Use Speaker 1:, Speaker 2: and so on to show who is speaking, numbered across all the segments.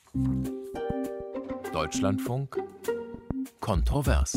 Speaker 1: Deutschlandfunk kontrovers.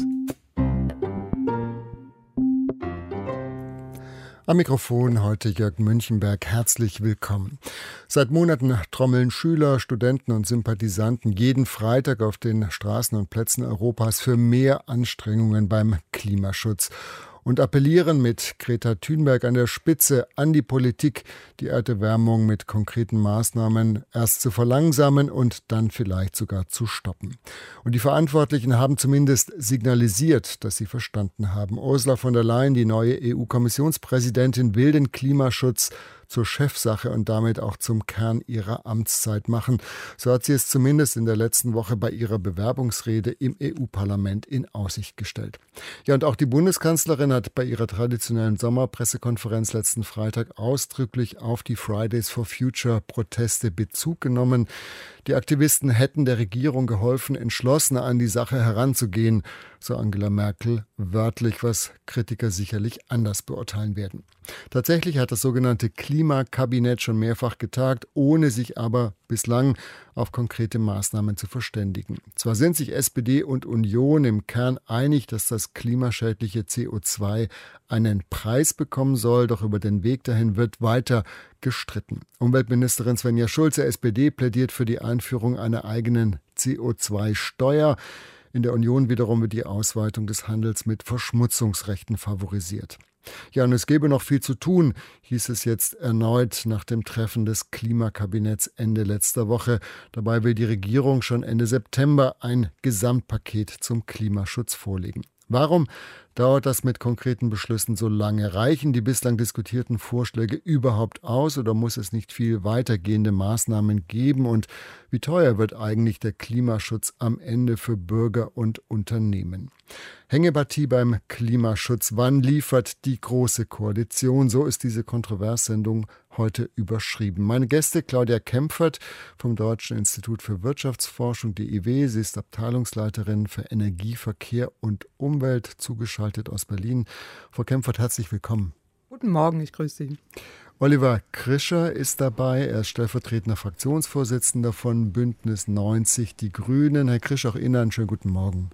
Speaker 2: Am Mikrofon heute Jörg Münchenberg. Herzlich willkommen. Seit Monaten trommeln Schüler, Studenten und Sympathisanten jeden Freitag auf den Straßen und Plätzen Europas für mehr Anstrengungen beim Klimaschutz und appellieren mit Greta Thunberg an der Spitze an die Politik, die Erderwärmung mit konkreten Maßnahmen erst zu verlangsamen und dann vielleicht sogar zu stoppen. Und die Verantwortlichen haben zumindest signalisiert, dass sie verstanden haben. Ursula von der Leyen, die neue EU-Kommissionspräsidentin, will den Klimaschutz zur Chefsache und damit auch zum Kern ihrer Amtszeit machen. So hat sie es zumindest in der letzten Woche bei ihrer Bewerbungsrede im EU-Parlament in Aussicht gestellt. Ja, und auch die Bundeskanzlerin hat bei ihrer traditionellen Sommerpressekonferenz letzten Freitag ausdrücklich auf die Fridays for Future Proteste Bezug genommen. Die Aktivisten hätten der Regierung geholfen, entschlossener an die Sache heranzugehen, so Angela Merkel wörtlich, was Kritiker sicherlich anders beurteilen werden. Tatsächlich hat das sogenannte Klimakabinett schon mehrfach getagt, ohne sich aber bislang auf konkrete Maßnahmen zu verständigen. Zwar sind sich SPD und Union im Kern einig, dass das klimaschädliche CO2 einen Preis bekommen soll, doch über den Weg dahin wird weiter gestritten. Umweltministerin Svenja Schulze, SPD, plädiert für die Einführung einer eigenen CO2-Steuer. In der Union wiederum wird die Ausweitung des Handels mit Verschmutzungsrechten favorisiert. Ja, und es gäbe noch viel zu tun, hieß es jetzt erneut nach dem Treffen des Klimakabinetts Ende letzter Woche. Dabei will die Regierung schon Ende September ein Gesamtpaket zum Klimaschutz vorlegen. Warum dauert das mit konkreten Beschlüssen so lange? Reichen die bislang diskutierten Vorschläge überhaupt aus oder muss es nicht viel weitergehende Maßnahmen geben? Und wie teuer wird eigentlich der Klimaschutz am Ende für Bürger und Unternehmen? Hängepartie beim Klimaschutz. Wann liefert die Große Koalition? So ist diese Kontroverssendung heute überschrieben. Meine Gäste Claudia Kempfert vom Deutschen Institut für Wirtschaftsforschung, DIW. Sie ist Abteilungsleiterin für Energie, Verkehr und Umwelt, zugeschaltet aus Berlin. Frau Kempfert, herzlich willkommen.
Speaker 3: Guten Morgen, ich grüße Sie.
Speaker 2: Oliver Krischer ist dabei. Er ist stellvertretender Fraktionsvorsitzender von Bündnis 90 Die Grünen. Herr Krischer, auch Ihnen einen schönen guten Morgen.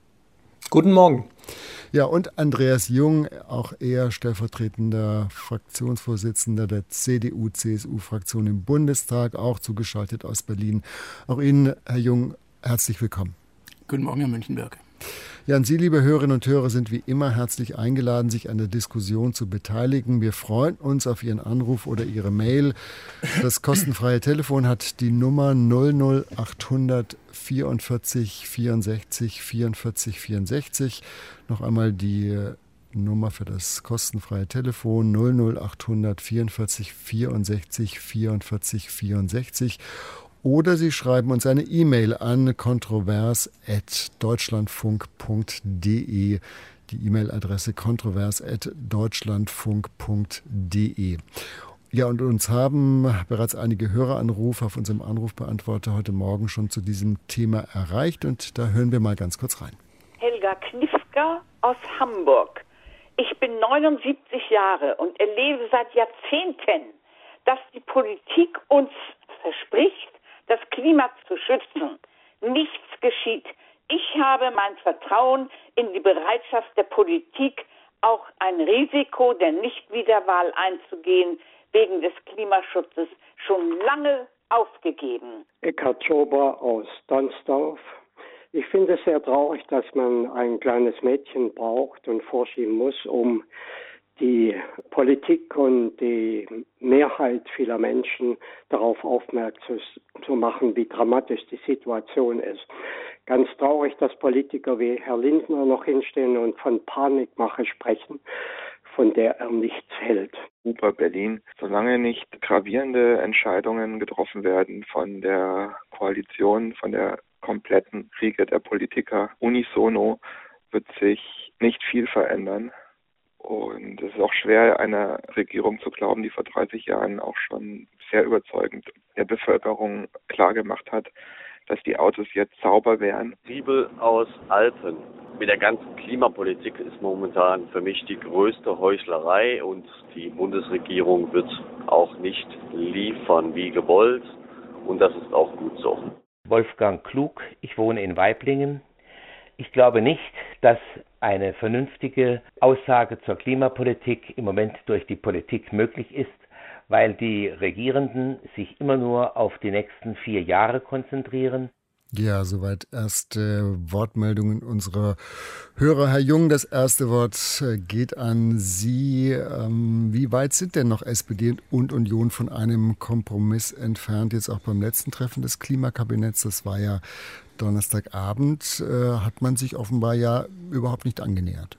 Speaker 4: Guten Morgen.
Speaker 2: Ja, und Andreas Jung, auch er stellvertretender Fraktionsvorsitzender der CDU-CSU-Fraktion im Bundestag, auch zugeschaltet aus Berlin. Auch Ihnen, Herr Jung, herzlich willkommen.
Speaker 4: Guten Morgen, Herr Münchenberg.
Speaker 2: Ja, und Sie, liebe Hörerinnen und Hörer, sind wie immer herzlich eingeladen, sich an der Diskussion zu beteiligen. Wir freuen uns auf Ihren Anruf oder Ihre Mail. Das kostenfreie Telefon hat die Nummer 00800 44 64 44 64. Noch einmal die Nummer für das kostenfreie Telefon 00800 44 64 44 64. Oder Sie schreiben uns eine E-Mail an kontrovers@deutschlandfunk.de. Die E-Mail-Adresse kontrovers@deutschlandfunk.de. Ja, und uns haben bereits einige Höreranrufe auf unserem Anrufbeantworter heute Morgen schon zu diesem Thema erreicht. Und da hören wir mal ganz kurz rein.
Speaker 5: Helga Knifka aus Hamburg. Ich bin 79 Jahre und erlebe seit Jahrzehnten, dass die Politik uns verspricht, das Klima zu schützen. Nichts geschieht. Ich habe mein Vertrauen in die Bereitschaft der Politik, auch ein Risiko der Nichtwiederwahl einzugehen, wegen des Klimaschutzes schon lange aufgegeben.
Speaker 6: Eckhard Schober aus Donsdorf. Ich finde es sehr traurig, dass man ein kleines Mädchen braucht und vorschieben muss, um die Politik und die Mehrheit vieler Menschen darauf aufmerksam zu machen, wie dramatisch die Situation ist. Ganz traurig, dass Politiker wie Herr Lindner noch hinstehen und von Panikmache sprechen, von der er nichts hält.
Speaker 7: Über Berlin, solange nicht gravierende Entscheidungen getroffen werden von der Koalition, von der kompletten Riege der Politiker unisono, wird sich nicht viel verändern. Und es ist auch schwer, einer Regierung zu glauben, die vor 30 Jahren auch schon sehr überzeugend der Bevölkerung klargemacht hat, dass die Autos jetzt sauber wären.
Speaker 8: Liebe aus Alpen. Mit der ganzen Klimapolitik ist momentan für mich die größte Heuchlerei und die Bundesregierung wird auch nicht liefern wie gewollt und das ist auch gut so.
Speaker 9: Wolfgang Klug. Ich wohne in Waiblingen. Ich glaube nicht, dass eine vernünftige Aussage zur Klimapolitik im Moment durch die Politik möglich ist, weil die Regierenden sich immer nur auf die nächsten 4 Jahre konzentrieren.
Speaker 2: Ja, soweit erste Wortmeldungen unserer Hörer. Herr Jung, das erste Wort geht an Sie. Wie weit sind denn noch SPD und Union von einem Kompromiss entfernt? Jetzt auch beim letzten Treffen des Klimakabinetts, das war ja Donnerstagabend, hat man sich offenbar ja überhaupt nicht angenähert.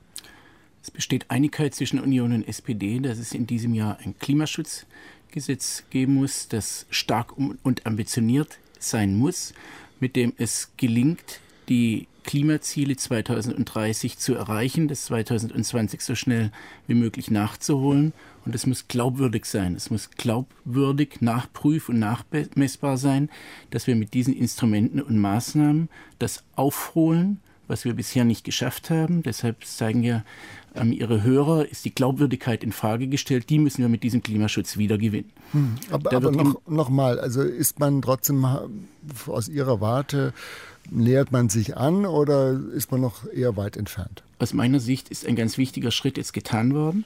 Speaker 4: Es besteht Einigkeit zwischen Union und SPD, dass es in diesem Jahr ein Klimaschutzgesetz geben muss, das stark und ambitioniert sein muss, mit dem es gelingt, die Klimaziele 2030 zu erreichen, das 2020 so schnell wie möglich nachzuholen. Und es muss glaubwürdig sein. Es muss glaubwürdig, nachprüf- und nachmessbar sein, dass wir mit diesen Instrumenten und Maßnahmen das aufholen, was wir bisher nicht geschafft haben. Deshalb sagen ja Ihre Hörer, ist die Glaubwürdigkeit in Frage gestellt. Die müssen wir mit diesem Klimaschutz wieder gewinnen.
Speaker 2: Aber noch mal, also ist man trotzdem aus Ihrer Warte, nähert man sich an oder ist man noch eher weit entfernt?
Speaker 4: Aus meiner Sicht ist ein ganz wichtiger Schritt jetzt getan worden.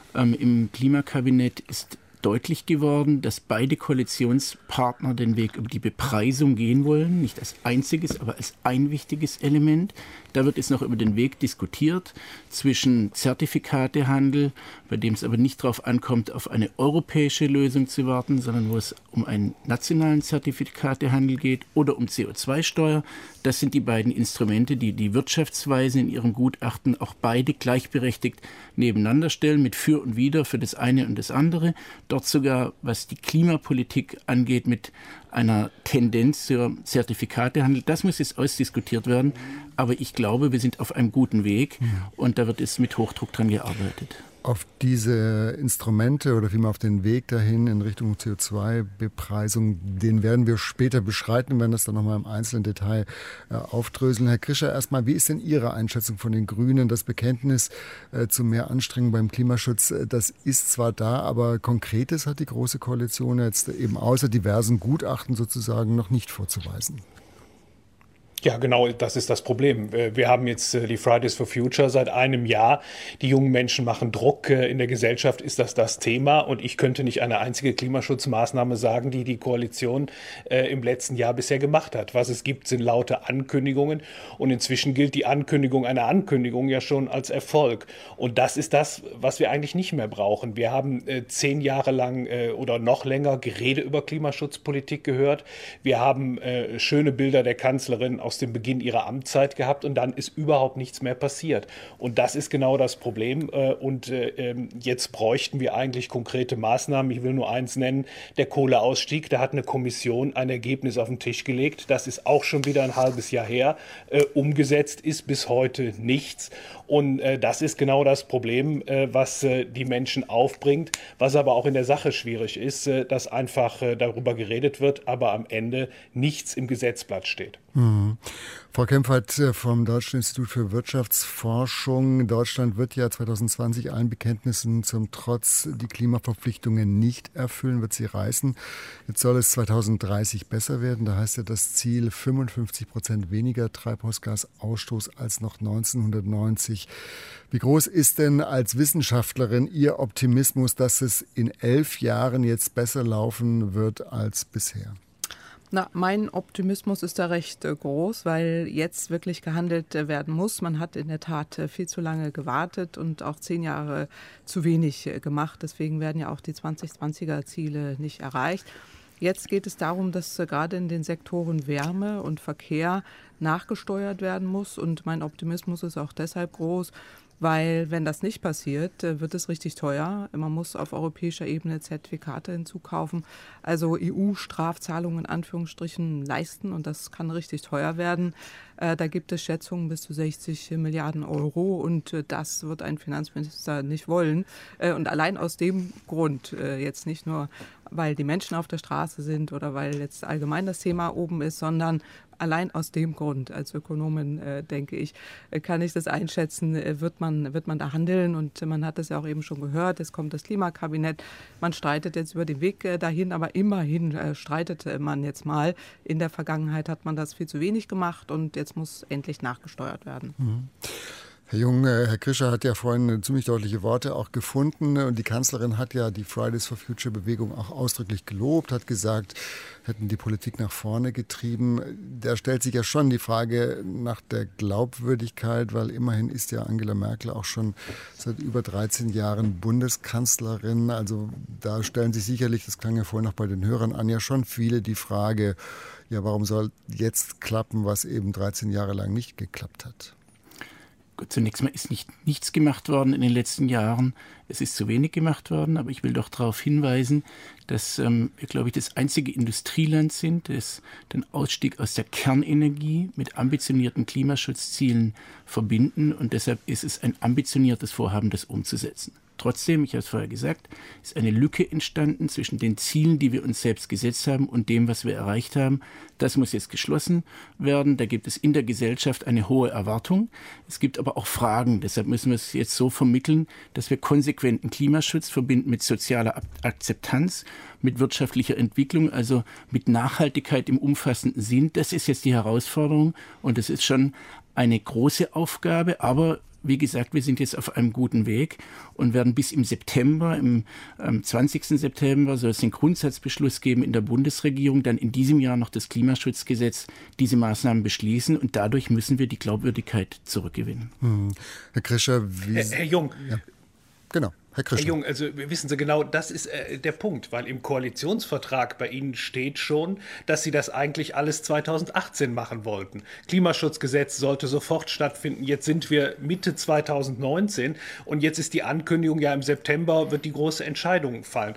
Speaker 4: Im Klimakabinett ist deutlich geworden, dass beide Koalitionspartner den Weg über die Bepreisung gehen wollen, nicht als einziges, aber als ein wichtiges Element. Da wird es noch über den Weg diskutiert zwischen Zertifikatehandel, bei dem es aber nicht darauf ankommt, auf eine europäische Lösung zu warten, sondern wo es um einen nationalen Zertifikatehandel geht oder um CO2-Steuer. Das sind die beiden Instrumente, die die Wirtschaftsweise in ihrem Gutachten auch beide gleichberechtigt nebeneinander stellen, mit für und wider für das eine und das andere. Dort sogar, was die Klimapolitik angeht, mit einer Tendenz zur Zertifikatehandel. Das muss jetzt ausdiskutiert werden. Aber ich glaube, wir sind auf einem guten Weg und da wird es mit Hochdruck dran gearbeitet.
Speaker 2: Auf diese Instrumente oder vielmehr auf den Weg dahin in Richtung CO2-Bepreisung, den werden wir später beschreiten, werden das dann nochmal im einzelnen Detail aufdröseln. Herr Krischer, erstmal, wie ist denn Ihre Einschätzung von den Grünen? Das Bekenntnis zu mehr Anstrengung beim Klimaschutz, das ist zwar da, aber Konkretes hat die Große Koalition jetzt eben außer diversen Gutachten sozusagen noch nicht vorzuweisen.
Speaker 10: Ja, genau, das ist das Problem. Wir haben jetzt die Fridays for Future seit einem Jahr. Die jungen Menschen machen Druck. In der Gesellschaft ist das Thema. Und ich könnte nicht eine einzige Klimaschutzmaßnahme sagen, die die Koalition im letzten Jahr bisher gemacht hat. Was es gibt, sind laute Ankündigungen. Und inzwischen gilt die Ankündigung einer Ankündigung ja schon als Erfolg. Und das ist das, was wir eigentlich nicht mehr brauchen. Wir haben 10 Jahre lang oder noch länger Gerede über Klimaschutzpolitik gehört. Wir haben schöne Bilder der Kanzlerin aus dem Beginn ihrer Amtszeit gehabt und dann ist überhaupt nichts mehr passiert. Und das ist genau das Problem. Und jetzt bräuchten wir eigentlich konkrete Maßnahmen. Ich will nur eins nennen, der Kohleausstieg. Da hat eine Kommission ein Ergebnis auf den Tisch gelegt. Das ist auch schon wieder ein halbes Jahr her. Umgesetzt ist bis heute nichts. Und das ist genau das Problem, was die Menschen aufbringt, was aber auch in der Sache schwierig ist, dass einfach darüber geredet wird, aber am Ende nichts im Gesetzblatt steht.
Speaker 2: Frau Kempfert vom Deutschen Institut für Wirtschaftsforschung. Deutschland wird ja 2020 allen Bekenntnissen zum Trotz die Klimaverpflichtungen nicht erfüllen, wird sie reißen. Jetzt soll es 2030 besser werden. Da heißt ja das Ziel 55% weniger Treibhausgasausstoß als noch 1990. Wie groß ist denn als Wissenschaftlerin Ihr Optimismus, dass es in 11 Jahren jetzt besser laufen wird als bisher?
Speaker 3: Mein Optimismus ist da recht groß, weil jetzt wirklich gehandelt werden muss. Man hat in der Tat viel zu lange gewartet und auch 10 Jahre zu wenig gemacht. Deswegen werden ja auch die 2020er-Ziele nicht erreicht. Jetzt geht es darum, dass gerade in den Sektoren Wärme und Verkehr nachgesteuert werden muss. Und mein Optimismus ist auch deshalb groß, weil wenn das nicht passiert, wird es richtig teuer. Man muss auf europäischer Ebene Zertifikate hinzukaufen, also EU-Strafzahlungen in Anführungsstrichen leisten und das kann richtig teuer werden. Da gibt es Schätzungen bis zu 60 Milliarden Euro und das wird ein Finanzminister nicht wollen. Und allein aus dem Grund, jetzt nicht nur, weil die Menschen auf der Straße sind oder weil jetzt allgemein das Thema oben ist, sondern allein aus dem Grund, als Ökonomin, denke ich, kann ich das einschätzen, wird man da handeln. Und man hat es ja auch eben schon gehört, es kommt das Klimakabinett. Man streitet jetzt über den Weg dahin, aber immerhin streitet man jetzt mal. In der Vergangenheit hat man das viel zu wenig gemacht und jetzt muss endlich nachgesteuert werden.
Speaker 2: Mhm. Herr Jung, Herr Krischer hat ja vorhin ziemlich deutliche Worte auch gefunden und die Kanzlerin hat ja die Fridays for Future Bewegung auch ausdrücklich gelobt, hat gesagt, hätten die Politik nach vorne getrieben. Da stellt sich ja schon die Frage nach der Glaubwürdigkeit, weil immerhin ist ja Angela Merkel auch schon seit über 13 Jahren Bundeskanzlerin. Also da stellen sich sicherlich, das klang ja vorhin noch bei den Hörern an, ja schon viele die Frage, ja, warum soll jetzt klappen, was eben 13 Jahre lang nicht geklappt hat?
Speaker 4: Zunächst mal ist nichts gemacht worden in den letzten Jahren. Es ist zu wenig gemacht worden, aber ich will doch darauf hinweisen, dass wir, glaube ich, das einzige Industrieland sind, das den Ausstieg aus der Kernenergie mit ambitionierten Klimaschutzzielen verbinden. Und deshalb ist es ein ambitioniertes Vorhaben, das umzusetzen. Trotzdem, ich habe es vorher gesagt, ist eine Lücke entstanden zwischen den Zielen, die wir uns selbst gesetzt haben und dem, was wir erreicht haben. Das muss jetzt geschlossen werden. Da gibt es in der Gesellschaft eine hohe Erwartung. Es gibt aber auch Fragen. Deshalb müssen wir es jetzt so vermitteln, dass wir konsequenten Klimaschutz verbinden mit sozialer Akzeptanz, mit wirtschaftlicher Entwicklung, also mit Nachhaltigkeit im umfassenden Sinn. Das ist jetzt die Herausforderung und das ist schon eine große Aufgabe, aber wie gesagt, wir sind jetzt auf einem guten Weg und werden bis im September, am 20. September, soll es den Grundsatzbeschluss geben in der Bundesregierung, dann in diesem Jahr noch das Klimaschutzgesetz, diese Maßnahmen beschließen und dadurch müssen wir die Glaubwürdigkeit zurückgewinnen.
Speaker 2: Herr Krischer,
Speaker 10: Herr Jung,
Speaker 2: ja. Genau. Herr
Speaker 10: Jung, also wissen Sie genau, das ist der Punkt, weil im Koalitionsvertrag bei Ihnen steht schon, dass Sie das eigentlich alles 2018 machen wollten. Klimaschutzgesetz sollte sofort stattfinden. Jetzt sind wir Mitte 2019 und jetzt ist die Ankündigung, ja im September wird die große Entscheidung fallen.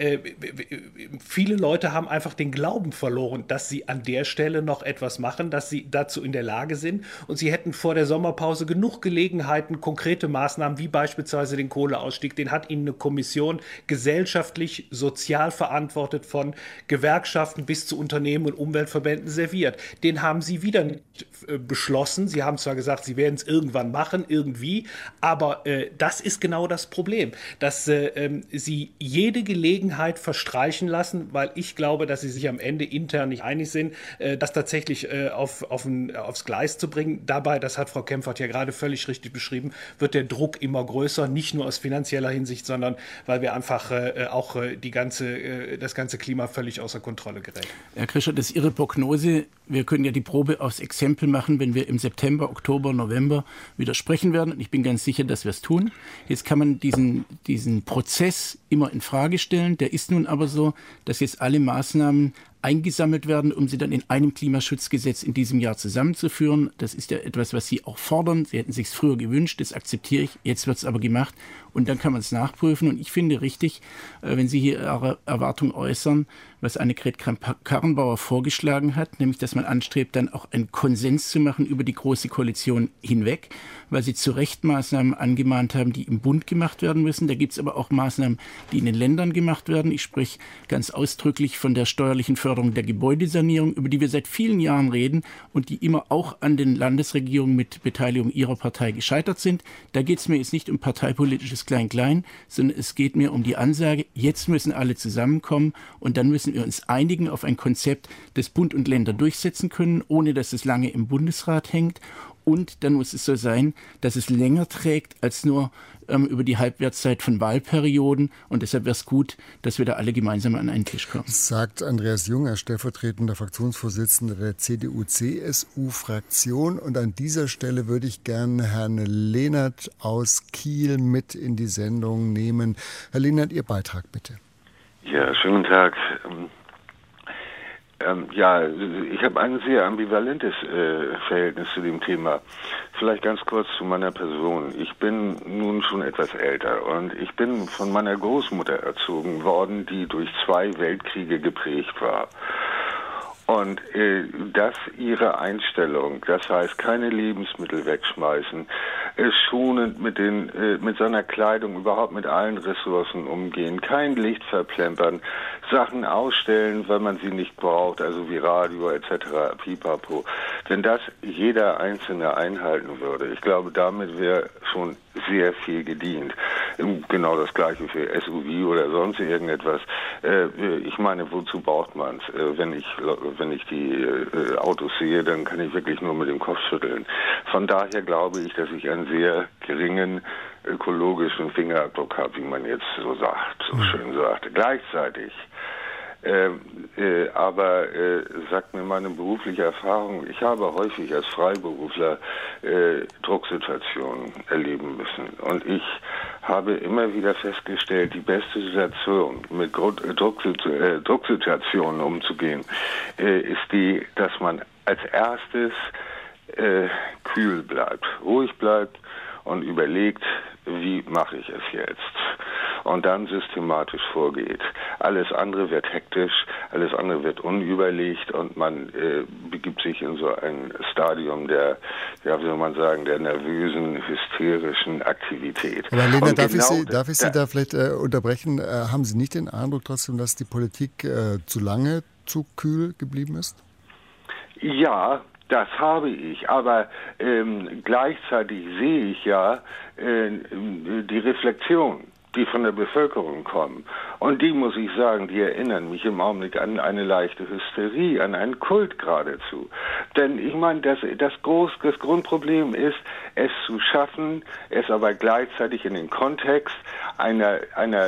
Speaker 10: Viele Leute haben einfach den Glauben verloren, dass sie an der Stelle noch etwas machen, dass sie dazu in der Lage sind und sie hätten vor der Sommerpause genug Gelegenheiten, konkrete Maßnahmen wie beispielsweise den Kohleausstieg, den hat Ihnen eine Kommission gesellschaftlich, sozial verantwortet von Gewerkschaften bis zu Unternehmen und Umweltverbänden serviert. Den haben Sie wieder nicht beschlossen. Sie haben zwar gesagt, Sie werden es irgendwann machen, irgendwie, aber das ist genau das Problem, dass Sie jede Gelegenheit verstreichen lassen, weil ich glaube, dass Sie sich am Ende intern nicht einig sind, das tatsächlich aufs Gleis zu bringen. Dabei, das hat Frau Kempfert ja gerade völlig richtig beschrieben, wird der Druck immer größer, nicht nur aus finanzieller Hinsicht, sondern weil wir einfach auch das ganze Klima völlig außer Kontrolle gerät.
Speaker 4: Herr Krischer, das ist Ihre Prognose. Wir können ja die Probe aufs Exempel machen, wenn wir im September, Oktober, November wieder sprechen werden. Und ich bin ganz sicher, dass wir es tun. Jetzt kann man diesen Prozess immer in Frage stellen. Der ist nun aber so, dass jetzt alle Maßnahmen eingesammelt werden, um sie dann in einem Klimaschutzgesetz in diesem Jahr zusammenzuführen. Das ist ja etwas, was Sie auch fordern. Sie hätten sich es früher gewünscht, das akzeptiere ich. Jetzt wird es aber gemacht und dann kann man es nachprüfen. Und ich finde richtig, wenn Sie hier Ihre Erwartung äußern, was Annegret Kramp-Karrenbauer vorgeschlagen hat, nämlich, dass man anstrebt, dann auch einen Konsens zu machen über die Große Koalition hinweg, weil Sie zu Recht Maßnahmen angemahnt haben, die im Bund gemacht werden müssen. Da gibt es aber auch Maßnahmen, die in den Ländern gemacht werden. Ich spreche ganz ausdrücklich von der steuerlichen Förderung der Gebäudesanierung, über die wir seit vielen Jahren reden und die immer auch an den Landesregierungen mit Beteiligung Ihrer Partei gescheitert sind. Da geht es mir jetzt nicht um parteipolitisches Klein-Klein, sondern es geht mir um die Ansage, jetzt müssen alle zusammenkommen und dann müssen wir uns einigen auf ein Konzept, das Bund und Länder durchsetzen können, ohne dass es lange im Bundesrat hängt. Und dann muss es so sein, dass es länger trägt als nur über die Halbwertszeit von Wahlperioden. Und deshalb wäre es gut, dass wir da alle gemeinsam an einen Tisch kommen.
Speaker 2: Sagt Andreas Jung, er stellvertretender Fraktionsvorsitzender der CDU-CSU-Fraktion. Und an dieser Stelle würde ich gerne Herrn Lehnert aus Kiel mit in die Sendung nehmen. Herr Lehnert, Ihr Beitrag bitte.
Speaker 11: Ja, schönen Tag. Ich habe ein sehr ambivalentes Verhältnis zu dem Thema. Vielleicht ganz kurz zu meiner Person. Ich bin nun schon etwas älter und ich bin von meiner Großmutter erzogen worden, die durch 2 Weltkriege geprägt war. Und dass ihre Einstellung, das heißt keine Lebensmittel wegschmeißen, schonend mit seiner Kleidung, überhaupt mit allen Ressourcen umgehen, kein Licht verplempern, Sachen ausstellen, weil man sie nicht braucht, also wie Radio etc., pipapo. Wenn das jeder Einzelne einhalten würde, ich glaube, damit wäre schon sehr viel gedient. Genau das Gleiche für SUV oder sonst irgendetwas. Ich meine, wozu braucht man es? Wenn ich die Autos sehe, dann kann ich wirklich nur mit dem Kopf schütteln. Von daher glaube ich, dass ich einen sehr geringen ökologischen Fingerabdruck habe, wie man jetzt so schön sagt. Gleichzeitig aber sagt mir meine berufliche Erfahrung, ich habe häufig als Freiberufler Drucksituationen erleben müssen. Und ich habe immer wieder festgestellt, die beste Situation, mit Drucksituationen umzugehen, ist die, dass man als erstes kühl bleibt, ruhig bleibt und überlegt, wie mache ich es jetzt? Und dann systematisch vorgeht. Alles andere wird hektisch, alles andere wird unüberlegt und man begibt sich in so ein Stadium der, ja, wie soll man sagen, der nervösen, hysterischen Aktivität.
Speaker 2: Aber Lena, darf ich Sie da vielleicht unterbrechen? Haben Sie nicht den Eindruck trotzdem, dass die Politik zu lange zu kühl geblieben ist?
Speaker 11: Ja, das habe ich, aber gleichzeitig sehe ich ja die Reflexion, die von der Bevölkerung kommen. Und die, muss ich sagen, die erinnern mich im Augenblick an eine leichte Hysterie, an einen Kult geradezu. Denn ich meine, das Grundproblem ist, es zu schaffen, es aber gleichzeitig in den Kontext einer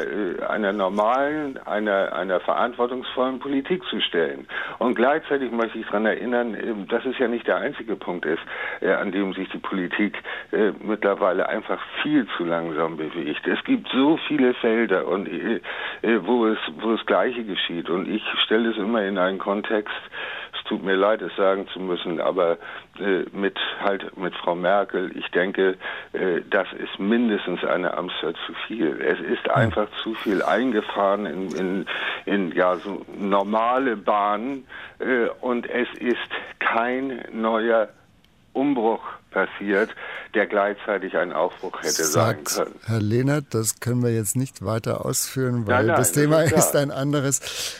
Speaker 11: normalen, einer verantwortungsvollen Politik zu stellen. Und gleichzeitig möchte ich daran erinnern, dass es ja nicht der einzige Punkt ist, an dem sich die Politik mittlerweile einfach viel zu langsam bewegt. Es gibt so viele Felder und wo es Gleiche geschieht. Und ich stelle es immer in einen Kontext, es tut mir leid, es sagen zu müssen, aber mit Frau Merkel, ich denke, das ist mindestens eine Amtszeit zu viel. Es ist einfach zu viel eingefahren in so normale Bahnen und es ist kein neuer Umbruch passiert, der gleichzeitig ein Aufbruch hätte sein können.
Speaker 2: Herr Lehnert, das können wir jetzt nicht weiter ausführen, weil das Thema ist ein anderes.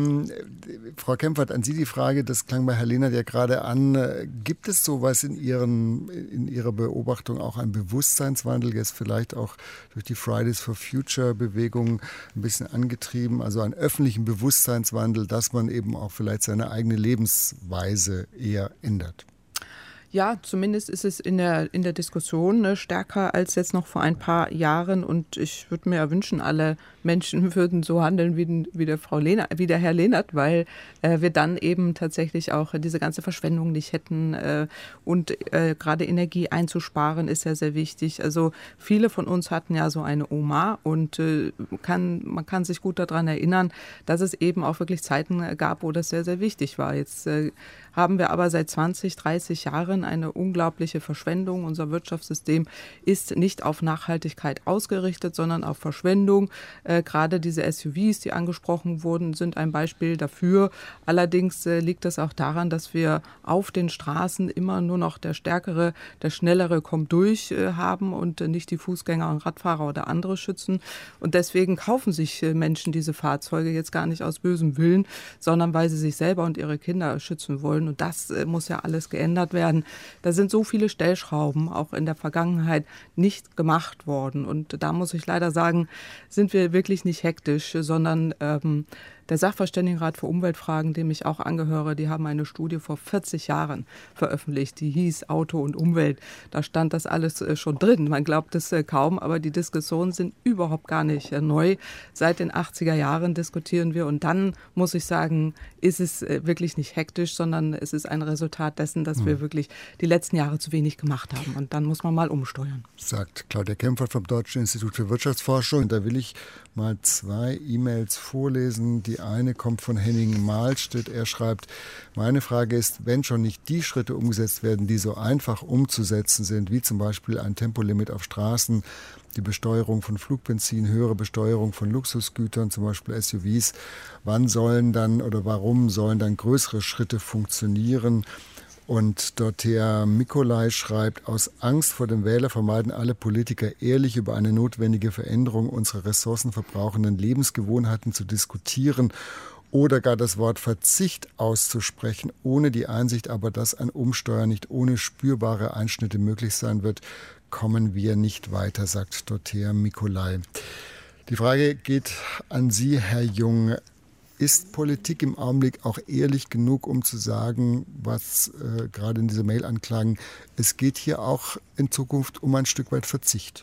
Speaker 2: Frau Kempfert, an Sie die Frage, das klang bei Herrn Lehnert ja gerade an. Gibt es sowas in Ihrer Beobachtung auch ein Bewusstseinswandel, jetzt vielleicht auch durch die Fridays for Future Bewegung ein bisschen angetrieben, also einen öffentlichen Bewusstseinswandel, dass man eben auch vielleicht seine eigene Lebensweise eher ändert?
Speaker 3: Ja, zumindest ist es in der Diskussion stärker als jetzt noch vor ein paar Jahren. Und ich würde mir ja wünschen, alle Menschen würden so handeln wie der Herr Lehnert, weil wir dann eben tatsächlich auch diese ganze Verschwendung nicht hätten. Und gerade Energie einzusparen ist ja sehr wichtig. Also viele von uns hatten ja so eine Oma und man kann sich gut daran erinnern, dass es eben auch wirklich Zeiten gab, wo das sehr, sehr wichtig war. Jetzt haben wir aber seit 20, 30 Jahren eine unglaubliche Verschwendung. Unser Wirtschaftssystem ist nicht auf Nachhaltigkeit ausgerichtet, sondern auf Verschwendung. Gerade diese SUVs, die angesprochen wurden, sind ein Beispiel dafür. Allerdings liegt es auch daran, dass wir auf den Straßen immer nur noch der Stärkere, der Schnellere kommt durch haben und nicht die Fußgänger und Radfahrer oder andere schützen. Und deswegen kaufen sich Menschen diese Fahrzeuge jetzt gar nicht aus bösem Willen, sondern weil sie sich selber und ihre Kinder schützen wollen. Und das muss ja alles geändert werden. Da sind so viele Stellschrauben auch in der Vergangenheit nicht gemacht worden. Und da muss ich leider sagen, sind wir wirklich nicht hektisch, sondern der Sachverständigenrat für Umweltfragen, dem ich auch angehöre, die haben eine Studie vor 40 Jahren veröffentlicht, die hieß Auto und Umwelt. Da stand das alles schon drin. Man glaubt es kaum, aber die Diskussionen sind überhaupt gar nicht neu. Seit den 80er Jahren diskutieren wir und dann, muss ich sagen, ist es wirklich nicht hektisch, sondern es ist ein Resultat dessen, dass wir wirklich die letzten Jahre zu wenig gemacht haben. Und dann muss man mal umsteuern. Sagt
Speaker 2: Claudia Kempfert vom Deutschen Institut für Wirtschaftsforschung. Da will ich mal 2 E-Mails vorlesen. Die eine kommt von Henning Mahlstedt. Er schreibt, meine Frage ist, wenn schon nicht die Schritte umgesetzt werden, die so einfach umzusetzen sind, wie zum Beispiel ein Tempolimit auf Straßen, die Besteuerung von Flugbenzin, höhere Besteuerung von Luxusgütern, zum Beispiel SUVs, wann sollen dann oder warum sollen dann größere Schritte funktionieren? Und Dorothea Mikolai schreibt, aus Angst vor dem Wähler vermeiden alle Politiker ehrlich über eine notwendige Veränderung unserer ressourcenverbrauchenden Lebensgewohnheiten zu diskutieren oder gar das Wort Verzicht auszusprechen, ohne die Einsicht aber, dass ein Umsteuern nicht ohne spürbare Einschnitte möglich sein wird, kommen wir nicht weiter, sagt Dorothea Mikolai. Die Frage geht an Sie, Herr Jung. Ist Politik im Augenblick auch ehrlich genug, um zu sagen, was gerade in dieser Mail anklang, es geht hier auch in Zukunft um ein Stück weit Verzicht?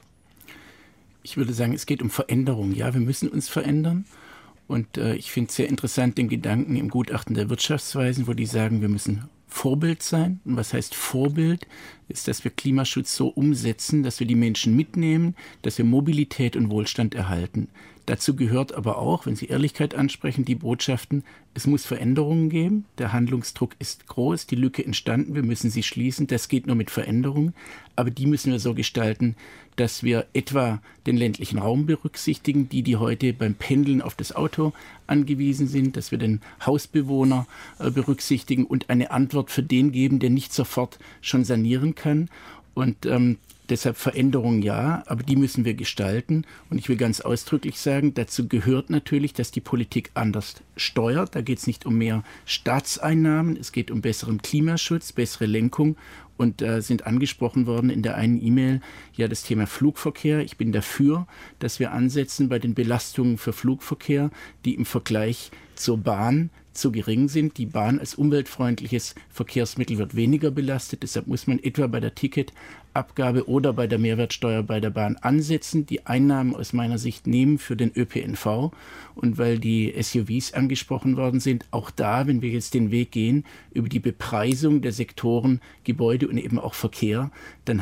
Speaker 4: Ich würde sagen, es geht um Veränderung. Ja, wir müssen uns verändern. Und ich finde es sehr interessant, den Gedanken im Gutachten der Wirtschaftsweisen, wo die sagen, wir müssen Vorbild sein. Und was heißt Vorbild? Ist, dass wir Klimaschutz so umsetzen, dass wir die Menschen mitnehmen, dass wir Mobilität und Wohlstand erhalten. Dazu gehört aber auch, wenn Sie Ehrlichkeit ansprechen, die Botschaften, es muss Veränderungen geben. Der Handlungsdruck ist groß, die Lücke entstanden, wir müssen sie schließen. Das geht nur mit Veränderungen. Aber die müssen wir so gestalten, dass wir etwa den ländlichen Raum berücksichtigen, die heute beim Pendeln auf das Auto angewiesen sind, dass wir den Hausbewohner berücksichtigen und eine Antwort für den geben, der nicht sofort schon sanieren kann. Und deshalb Veränderungen ja, aber die müssen wir gestalten. Und ich will ganz ausdrücklich sagen, dazu gehört natürlich, dass die Politik anders steuert. Da geht es nicht um mehr Staatseinnahmen, es geht um besseren Klimaschutz, bessere Lenkung. Und sind angesprochen worden in der einen E-Mail, ja, das Thema Flugverkehr. Ich bin dafür, dass wir ansetzen bei den Belastungen für Flugverkehr, die im Vergleich zur Bahn zu gering sind. Die Bahn als umweltfreundliches Verkehrsmittel wird weniger belastet. Deshalb muss man etwa bei der Ticketabgabe oder bei der Mehrwertsteuer bei der Bahn ansetzen, die Einnahmen aus meiner Sicht nehmen für den ÖPNV. Und weil die SUVs angesprochen worden sind, auch da, wenn wir jetzt den Weg gehen über die Bepreisung der Sektoren Gebäude und eben auch Verkehr, dann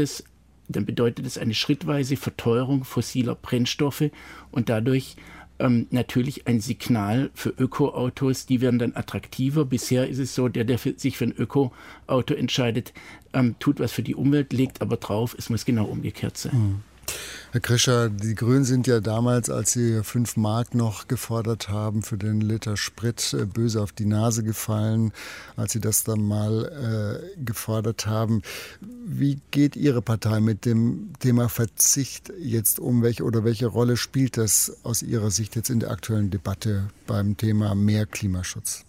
Speaker 4: bedeutet es eine schrittweise Verteuerung fossiler Brennstoffe und dadurch natürlich ein Signal für Ökoautos, die werden dann attraktiver. Bisher ist es so, der sich für ein Ökoauto entscheidet, tut was für die Umwelt, legt aber drauf, es muss genau umgekehrt sein.
Speaker 2: Herr Krischer, die Grünen sind ja damals, als sie 5 Mark noch gefordert haben für den Liter Sprit, böse auf die Nase gefallen, als sie das dann mal gefordert haben. Wie geht Ihre Partei mit dem Thema Verzicht jetzt um? Welche Rolle spielt das aus Ihrer Sicht jetzt in der aktuellen Debatte beim Thema mehr Klimaschutz?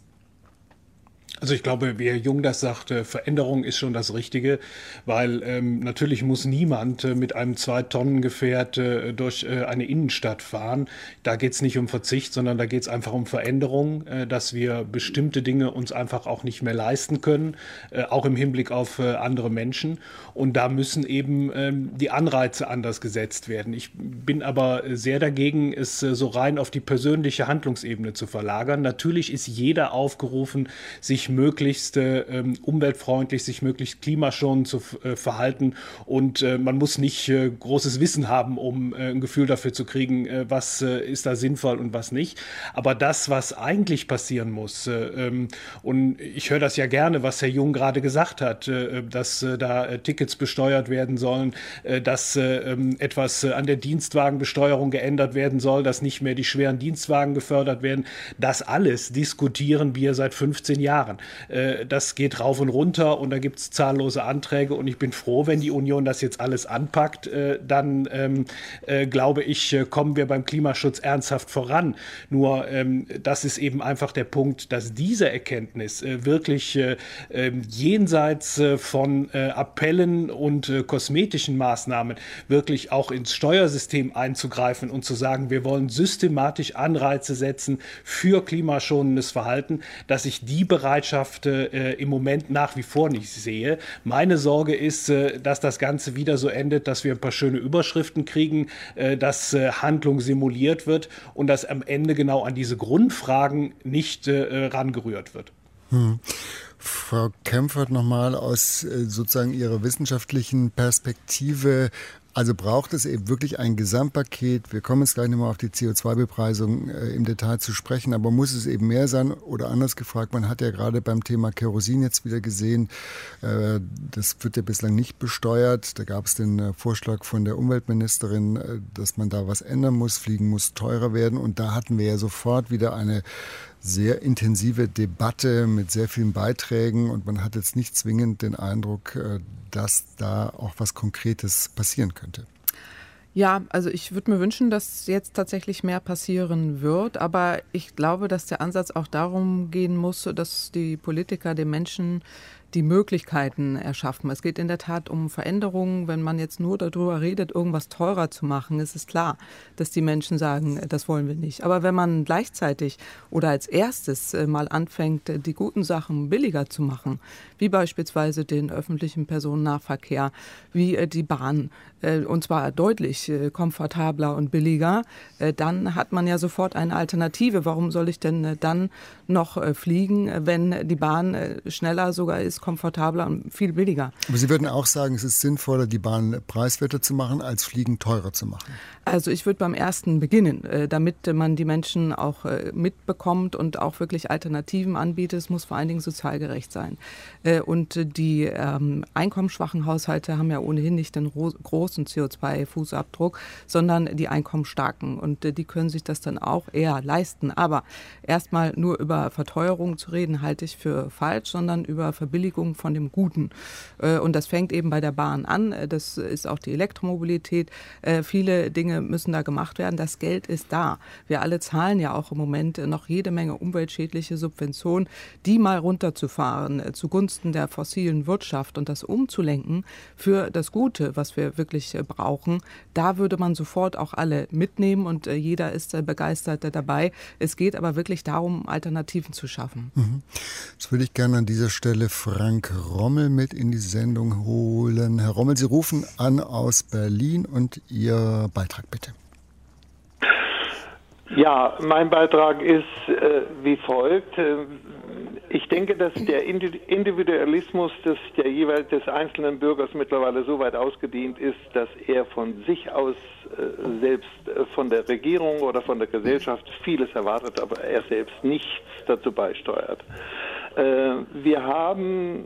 Speaker 10: Also ich glaube, wie Herr Jung das sagte, Veränderung ist schon das Richtige, weil natürlich muss niemand mit einem 2-Tonnen-Gefährt durch eine Innenstadt fahren. Da geht es nicht um Verzicht, sondern da geht es einfach um Veränderung, dass wir bestimmte Dinge uns einfach auch nicht mehr leisten können, auch im Hinblick auf andere Menschen. Und da müssen eben die Anreize anders gesetzt werden. Ich bin aber sehr dagegen, es so rein auf die persönliche Handlungsebene zu verlagern. Natürlich ist jeder aufgerufen, sich möglichst umweltfreundlich, sich möglichst klimaschonend zu verhalten und man muss nicht großes Wissen haben, um ein Gefühl dafür zu kriegen, was ist da sinnvoll und was nicht. Aber das, was eigentlich passieren muss, und ich höre das ja gerne, was Herr Jung gerade gesagt hat, dass da Tickets besteuert werden sollen, dass etwas an der Dienstwagenbesteuerung geändert werden soll, dass nicht mehr die schweren Dienstwagen gefördert werden. Das alles diskutieren wir seit 15 Jahren. Das geht rauf und runter und da gibt es zahllose Anträge und ich bin froh, wenn die Union das jetzt alles anpackt, dann glaube ich, kommen wir beim Klimaschutz ernsthaft voran. Nur das ist eben einfach der Punkt, dass diese Erkenntnis wirklich jenseits von Appellen und kosmetischen Maßnahmen wirklich auch ins Steuersystem einzugreifen und zu sagen, wir wollen systematisch Anreize setzen für klimaschonendes Verhalten, dass ich die Bereitschaft im Moment nach wie vor nicht sehe. Meine Sorge ist, dass das Ganze wieder so endet, dass wir ein paar schöne Überschriften kriegen, dass Handlung simuliert wird und dass am Ende genau an diese Grundfragen nicht rangerührt wird.
Speaker 2: Frau Kempfert, nochmal aus sozusagen Ihrer wissenschaftlichen Perspektive. Also braucht es eben wirklich ein Gesamtpaket. Wir kommen jetzt gleich nochmal auf die CO2-Bepreisung im Detail zu sprechen, aber muss es eben mehr sein? Oder anders gefragt, man hat ja gerade beim Thema Kerosin jetzt wieder gesehen, das wird ja bislang nicht besteuert. Da gab es den Vorschlag von der Umweltministerin, dass man da was ändern muss, Fliegen muss teurer werden. Und da hatten wir ja sofort wieder eine sehr intensive Debatte mit sehr vielen Beiträgen und man hat jetzt nicht zwingend den Eindruck, dass da auch was Konkretes passieren könnte.
Speaker 3: Ja, also ich würde mir wünschen, dass jetzt tatsächlich mehr passieren wird, aber ich glaube, dass der Ansatz auch darum gehen muss, dass die Politiker den Menschen die Möglichkeiten erschaffen. Es geht in der Tat um Veränderungen. Wenn man jetzt nur darüber redet, irgendwas teurer zu machen, ist es klar, dass die Menschen sagen, das wollen wir nicht. Aber wenn man gleichzeitig oder als erstes mal anfängt, die guten Sachen billiger zu machen, wie beispielsweise den öffentlichen Personennahverkehr, wie die Bahn, und zwar deutlich komfortabler und billiger, dann hat man ja sofort eine Alternative. Warum soll ich denn dann noch fliegen, wenn die Bahn schneller sogar ist, komfortabler und viel billiger?
Speaker 2: Aber Sie würden auch sagen, es ist sinnvoller, die Bahn preiswerter zu machen, als Fliegen teurer zu machen?
Speaker 3: Also ich würde beim ersten beginnen, damit man die Menschen auch mitbekommt und auch wirklich Alternativen anbietet. Es muss vor allen Dingen sozial gerecht sein. Und die einkommensschwachen Haushalte haben ja ohnehin nicht den großen CO2-Fußabdruck, sondern die einkommensstarken. Und die können sich das dann auch eher leisten. Aber erstmal nur über Verteuerung zu reden, halte ich für falsch, sondern über Verbilligung von dem Guten. Und das fängt eben bei der Bahn an. Das ist auch die Elektromobilität. Viele Dinge müssen da gemacht werden. Das Geld ist da. Wir alle zahlen ja auch im Moment noch jede Menge umweltschädliche Subventionen, die mal runterzufahren zugunsten der fossilen Wirtschaft und das umzulenken für das Gute, was wir wirklich brauchen. Da würde man sofort auch alle mitnehmen und jeder ist begeistert dabei. Es geht aber wirklich darum, Alternativen zu schaffen.
Speaker 2: Jetzt würde ich gerne an dieser Stelle Frank Rommel mit in die Sendung holen. Herr Rommel, Sie rufen an aus Berlin und Ihr Beitrag bitte.
Speaker 12: Ja, mein Beitrag ist wie folgt. Ich denke, dass der Individualismus des einzelnen Bürgers mittlerweile so weit ausgedehnt ist, dass er von sich aus selbst von der Regierung oder von der Gesellschaft vieles erwartet, aber er selbst nichts dazu beisteuert. Wir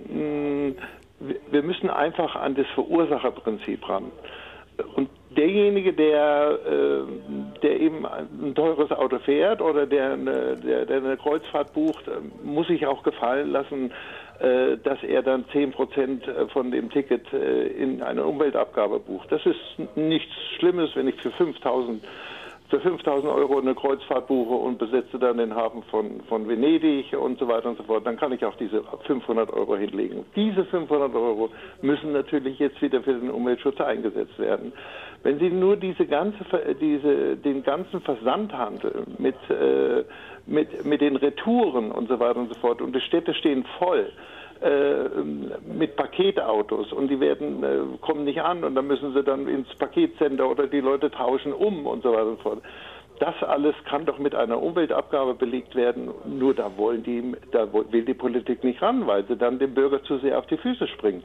Speaker 12: müssen einfach an das Verursacherprinzip ran. Und derjenige, der eben ein teures Auto fährt oder der eine Kreuzfahrt bucht, muss sich auch gefallen lassen, dass er dann 10% von dem Ticket in eine Umweltabgabe bucht. Das ist nichts Schlimmes, wenn ich für 5.000 Euro eine Kreuzfahrt buche und besetze dann den Hafen von Venedig und so weiter und so fort, dann kann ich auch diese 500 Euro hinlegen. Diese 500 Euro müssen natürlich jetzt wieder für den Umweltschutz eingesetzt werden. Wenn Sie nur den ganzen Versandhandel mit den Retouren und so weiter und so fort, und die Städte stehen voll mit Paketautos und die kommen nicht an und dann müssen sie dann ins Paketcenter oder die Leute tauschen um und so weiter und so fort. Das alles kann doch mit einer Umweltabgabe belegt werden, nur da will die Politik nicht ran, weil sie dann dem Bürger zu sehr auf die Füße springt.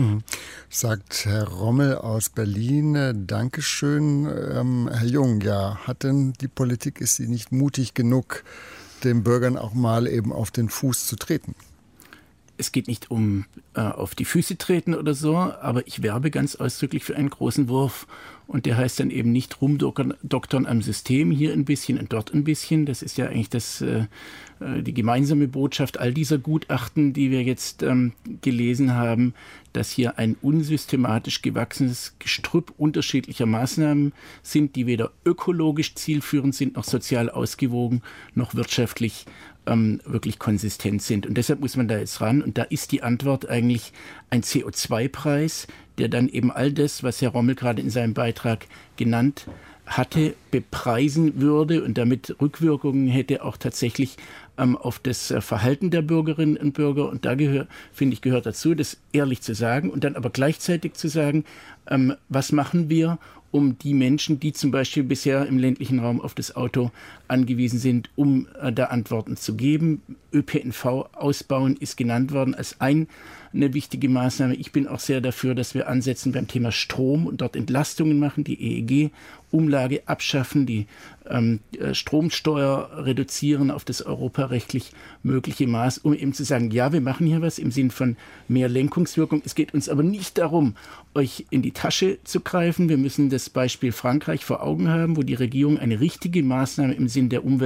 Speaker 2: Sagt Herr Rommel aus Berlin. Dankeschön. Herr Jung, ja, ist sie nicht mutig genug, den Bürgern auch mal eben auf den Fuß zu treten?
Speaker 4: Es geht nicht um auf die Füße treten oder so, aber ich werbe ganz ausdrücklich für einen großen Wurf. Und der heißt dann eben nicht rumdoktern am System, hier ein bisschen und dort ein bisschen. Das ist ja eigentlich die gemeinsame Botschaft all dieser Gutachten, die wir jetzt gelesen haben, dass hier ein unsystematisch gewachsenes Gestrüpp unterschiedlicher Maßnahmen sind, die weder ökologisch zielführend sind, noch sozial ausgewogen, noch wirtschaftlich wirklich konsistent sind. Und deshalb muss man da jetzt ran. Und da ist die Antwort eigentlich ein CO2-Preis, der dann eben all das, was Herr Rommel gerade in seinem Beitrag genannt hatte, bepreisen würde und damit Rückwirkungen hätte auch tatsächlich auf das Verhalten der Bürgerinnen und Bürger. Und da gehört dazu, das ehrlich zu sagen und dann aber gleichzeitig zu sagen, was machen wir, um die Menschen, die zum Beispiel bisher im ländlichen Raum auf das Auto angewiesen sind, um da Antworten zu geben. ÖPNV ausbauen ist genannt worden als eine wichtige Maßnahme. Ich bin auch sehr dafür, dass wir ansetzen beim Thema Strom und dort Entlastungen machen, die EEG-Umlage abschaffen, die Stromsteuer reduzieren auf das europarechtlich mögliche Maß, um eben zu sagen, ja, wir machen hier was im Sinn von mehr Lenkungswirkung. Es geht uns aber nicht darum, euch in die Tasche zu greifen. Wir müssen das Beispiel Frankreich vor Augen haben, wo die Regierung eine richtige Maßnahme im Sinn der Umwelt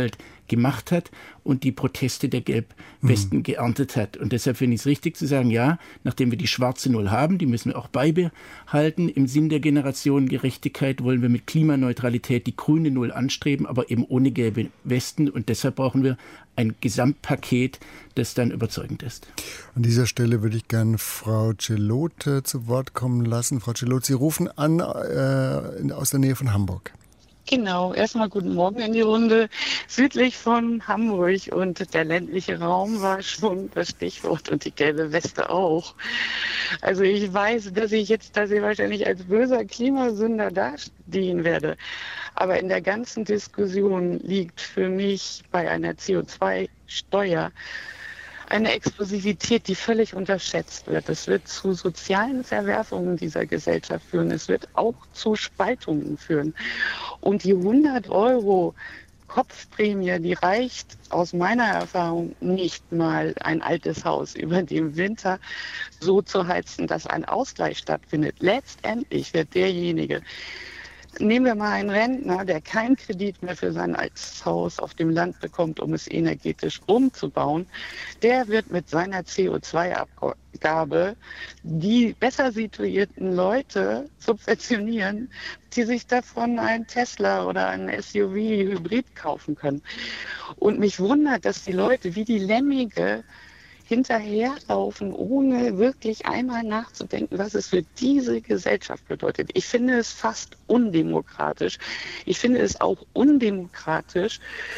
Speaker 4: gemacht hat und die Proteste der Gelbwesten geerntet hat. Und deshalb finde ich es richtig zu sagen, ja, nachdem wir die schwarze Null haben, die müssen wir auch beibehalten. Im Sinn der Generationengerechtigkeit wollen wir mit Klimaneutralität die grüne Null anstreben, aber eben ohne gelbe Westen. Und deshalb brauchen wir ein Gesamtpaket, das dann überzeugend ist.
Speaker 2: An dieser Stelle würde ich gerne Frau Celot zu Wort kommen lassen. Frau Celot, Sie rufen an aus der Nähe von Hamburg.
Speaker 13: Genau, erstmal guten Morgen in die Runde. Südlich von Hamburg und der ländliche Raum war schon das Stichwort und die gelbe Weste auch. Also ich weiß, dass ich wahrscheinlich als böser Klimasünder dastehen werde. Aber in der ganzen Diskussion liegt für mich bei einer CO2-Steuer eine Explosivität, die völlig unterschätzt wird. Es wird zu sozialen Verwerfungen dieser Gesellschaft führen. Es wird auch zu Spaltungen führen. Und die 100 € Kopfprämie, die reicht aus meiner Erfahrung nicht mal, ein altes Haus über dem Winter so zu heizen, dass ein Ausgleich stattfindet. Letztendlich wird derjenige, nehmen wir mal einen Rentner, der keinen Kredit mehr für sein altes Haus auf dem Land bekommt, um es energetisch umzubauen, der wird mit seiner CO2-Abgabe die besser situierten Leute subventionieren, die sich davon einen Tesla oder einen SUV-Hybrid kaufen können. Und mich wundert, dass die Leute wie die Lemminge hinterherlaufen, ohne wirklich einmal nachzudenken, was es für diese Gesellschaft bedeutet. Ich finde es fast undemokratisch. Ich finde es auch undemokratisch,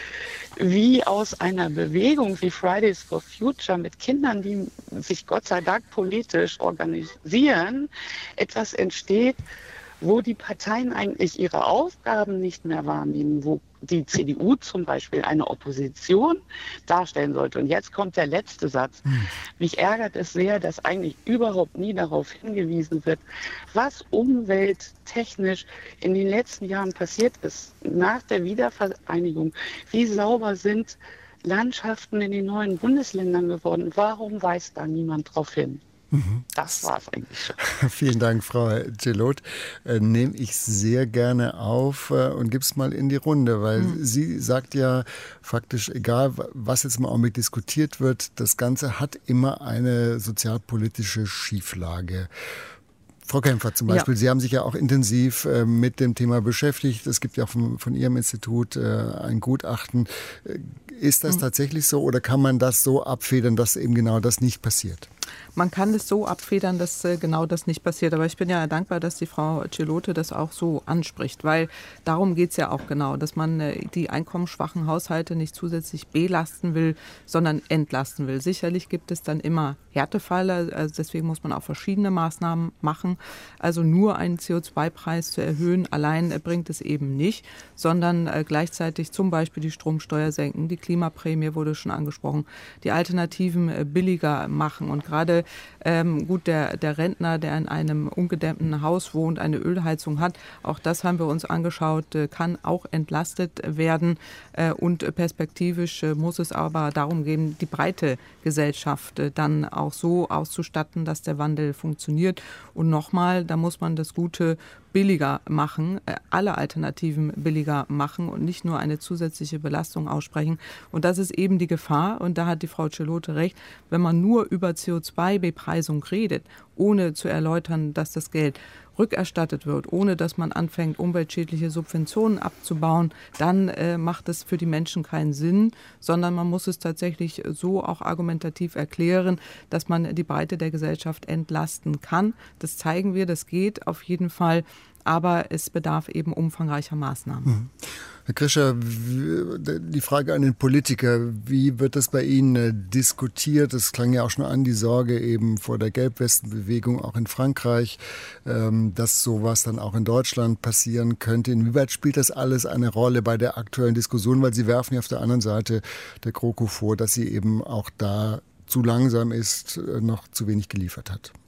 Speaker 13: wie aus einer Bewegung wie Fridays for Future mit Kindern, die sich Gott sei Dank politisch organisieren, etwas entsteht, wo die Parteien eigentlich ihre Aufgaben nicht mehr wahrnehmen, wo die CDU zum Beispiel eine Opposition darstellen sollte. Und jetzt kommt der letzte Satz. Mich ärgert es sehr, dass eigentlich überhaupt nie darauf hingewiesen wird, was umwelttechnisch in den letzten Jahren passiert ist. Nach der Wiedervereinigung, wie sauber sind Landschaften in den neuen Bundesländern geworden? Warum weist da niemand drauf hin? Das war es eigentlich schon.
Speaker 2: Vielen Dank, Frau Celot. Nehme ich sehr gerne auf und gebe es mal in die Runde, weil sie sagt ja faktisch, egal was jetzt im Augenblick diskutiert wird, das Ganze hat immer eine sozialpolitische Schieflage. Frau Kempfert zum Beispiel, Sie haben sich ja auch intensiv mit dem Thema beschäftigt. Es gibt ja auch von Ihrem Institut ein Gutachten. Ist das tatsächlich so oder kann man das so abfedern, dass eben genau das nicht passiert?
Speaker 3: Man kann es so abfedern, dass genau das nicht passiert. Aber ich bin ja dankbar, dass die Frau Celote das auch so anspricht, weil darum geht es ja auch genau, dass man die einkommensschwachen Haushalte nicht zusätzlich belasten will, sondern entlasten will. Sicherlich gibt es dann immer Härtefälle, also deswegen muss man auch verschiedene Maßnahmen machen. Also nur einen CO2-Preis zu erhöhen, allein bringt es eben nicht, sondern gleichzeitig zum Beispiel die Stromsteuer senken, die Klimaprämie wurde schon angesprochen, die Alternativen billiger machen. Und gerade der Rentner, der in einem ungedämmten Haus wohnt, eine Ölheizung hat, auch das haben wir uns angeschaut, kann auch entlastet werden. Und perspektivisch muss es aber darum gehen, die breite Gesellschaft dann auch so auszustatten, dass der Wandel funktioniert. Und nochmal, da muss man das Gute billiger machen, alle Alternativen billiger machen und nicht nur eine zusätzliche Belastung aussprechen. Und das ist eben die Gefahr, und da hat die Frau Celote recht, wenn man nur über CO2-Bepreisung redet, ohne zu erläutern, dass das Geld rückerstattet wird, ohne dass man anfängt, umweltschädliche Subventionen abzubauen, dann macht es für die Menschen keinen Sinn, sondern man muss es tatsächlich so auch argumentativ erklären, dass man die Breite der Gesellschaft entlasten kann. Das zeigen wir, das geht auf jeden Fall, aber es bedarf eben umfangreicher Maßnahmen.
Speaker 2: Herr Krischer, die Frage an den Politiker, wie wird das bei Ihnen diskutiert? Es klang ja auch schon an, die Sorge eben vor der Gelbwestenbewegung auch in Frankreich, dass sowas dann auch in Deutschland passieren könnte. Inwieweit spielt das alles eine Rolle bei der aktuellen Diskussion? Weil Sie werfen ja auf der anderen Seite der GroKo vor, dass sie eben auch da zu langsam ist, noch zu wenig geliefert hat.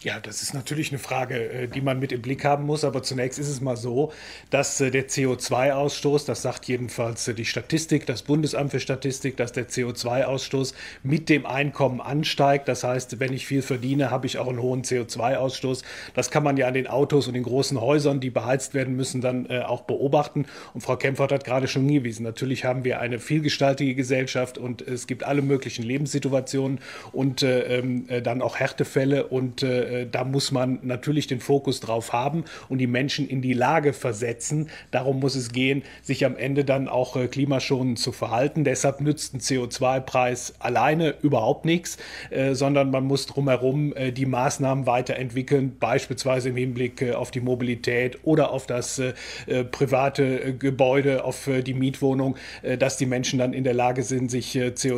Speaker 10: Ja, das ist natürlich eine Frage, die man mit im Blick haben muss. Aber zunächst ist es mal so, dass der CO2-Ausstoß, das sagt jedenfalls die Statistik, das Bundesamt für Statistik, dass der CO2-Ausstoß mit dem Einkommen ansteigt. Das heißt, wenn ich viel verdiene, habe ich auch einen hohen CO2-Ausstoß. Das kann man ja an den Autos und den großen Häusern, die beheizt werden müssen, dann auch beobachten. Und Frau Kempfert hat gerade schon hingewiesen, natürlich haben wir eine vielgestaltige Gesellschaft und es gibt alle möglichen Lebenssituationen und dann auch Härtefälle und da muss man natürlich den Fokus drauf haben und die Menschen in die Lage versetzen. Darum muss es gehen, sich am Ende dann auch klimaschonend zu verhalten. Deshalb nützt ein CO2-Preis alleine überhaupt nichts, sondern man muss drumherum die Maßnahmen weiterentwickeln, beispielsweise im Hinblick auf die Mobilität oder auf das private Gebäude, auf die Mietwohnung, dass die Menschen dann in der Lage sind, sich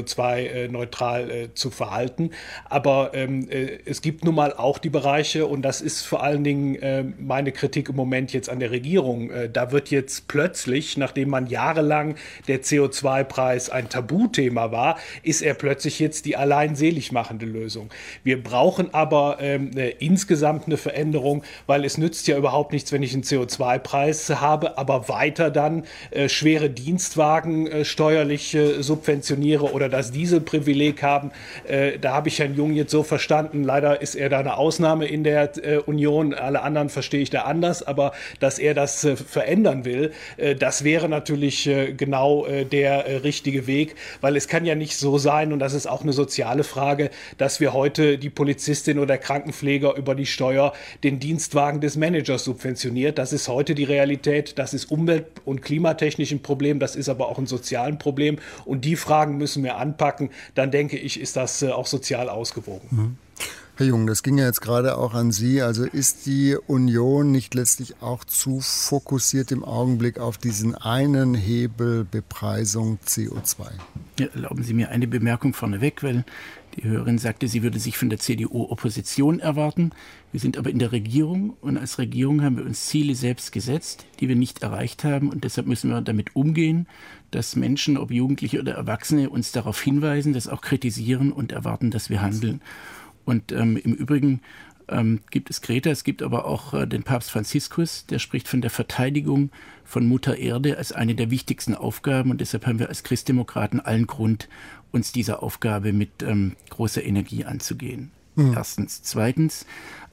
Speaker 10: CO2-neutral zu verhalten. Aber es gibt nun mal auch die Bereiche, und das ist vor allen Dingen meine Kritik im Moment jetzt an der Regierung, da wird jetzt plötzlich, nachdem man jahrelang der CO2-Preis ein Tabuthema war, ist er plötzlich jetzt die allein selig machende Lösung. Wir brauchen aber insgesamt eine Veränderung, weil es nützt ja überhaupt nichts, wenn ich einen CO2-Preis habe, aber weiter dann schwere Dienstwagen steuerlich subventioniere oder das Dieselprivileg haben. Da habe ich Herrn Jung jetzt so verstanden, leider ist er da eine Ausnahme in der Union, alle anderen verstehe ich da anders, aber dass er das verändern will, das wäre natürlich genau der richtige Weg, weil es kann ja nicht so sein, und das ist auch eine soziale Frage, dass wir heute die Polizistin oder Krankenpfleger über die Steuer den Dienstwagen des Managers subventioniert. Das ist heute die Realität, das ist umwelt- und klimatechnisch ein Problem, das ist aber auch ein soziales Problem und die Fragen müssen wir anpacken, dann denke ich, ist das auch sozial ausgewogen.
Speaker 2: Mhm. Herr Jung, das ging ja jetzt gerade auch an Sie. Also ist die Union nicht letztlich auch zu fokussiert im Augenblick auf diesen einen Hebel Bepreisung CO2?
Speaker 4: Ja, erlauben Sie mir eine Bemerkung vorneweg, weil die Hörerin sagte, sie würde sich von der CDU Opposition erwarten. Wir sind aber in der Regierung und als Regierung haben wir uns Ziele selbst gesetzt, die wir nicht erreicht haben und deshalb müssen wir damit umgehen, dass Menschen, ob Jugendliche oder Erwachsene, uns darauf hinweisen, das auch kritisieren und erwarten, dass wir handeln. Und im Übrigen gibt es Greta, es gibt aber auch den Papst Franziskus, der spricht von der Verteidigung von Mutter Erde als eine der wichtigsten Aufgaben und deshalb haben wir als Christdemokraten allen Grund, uns dieser Aufgabe mit großer Energie anzugehen. Erstens. Zweitens,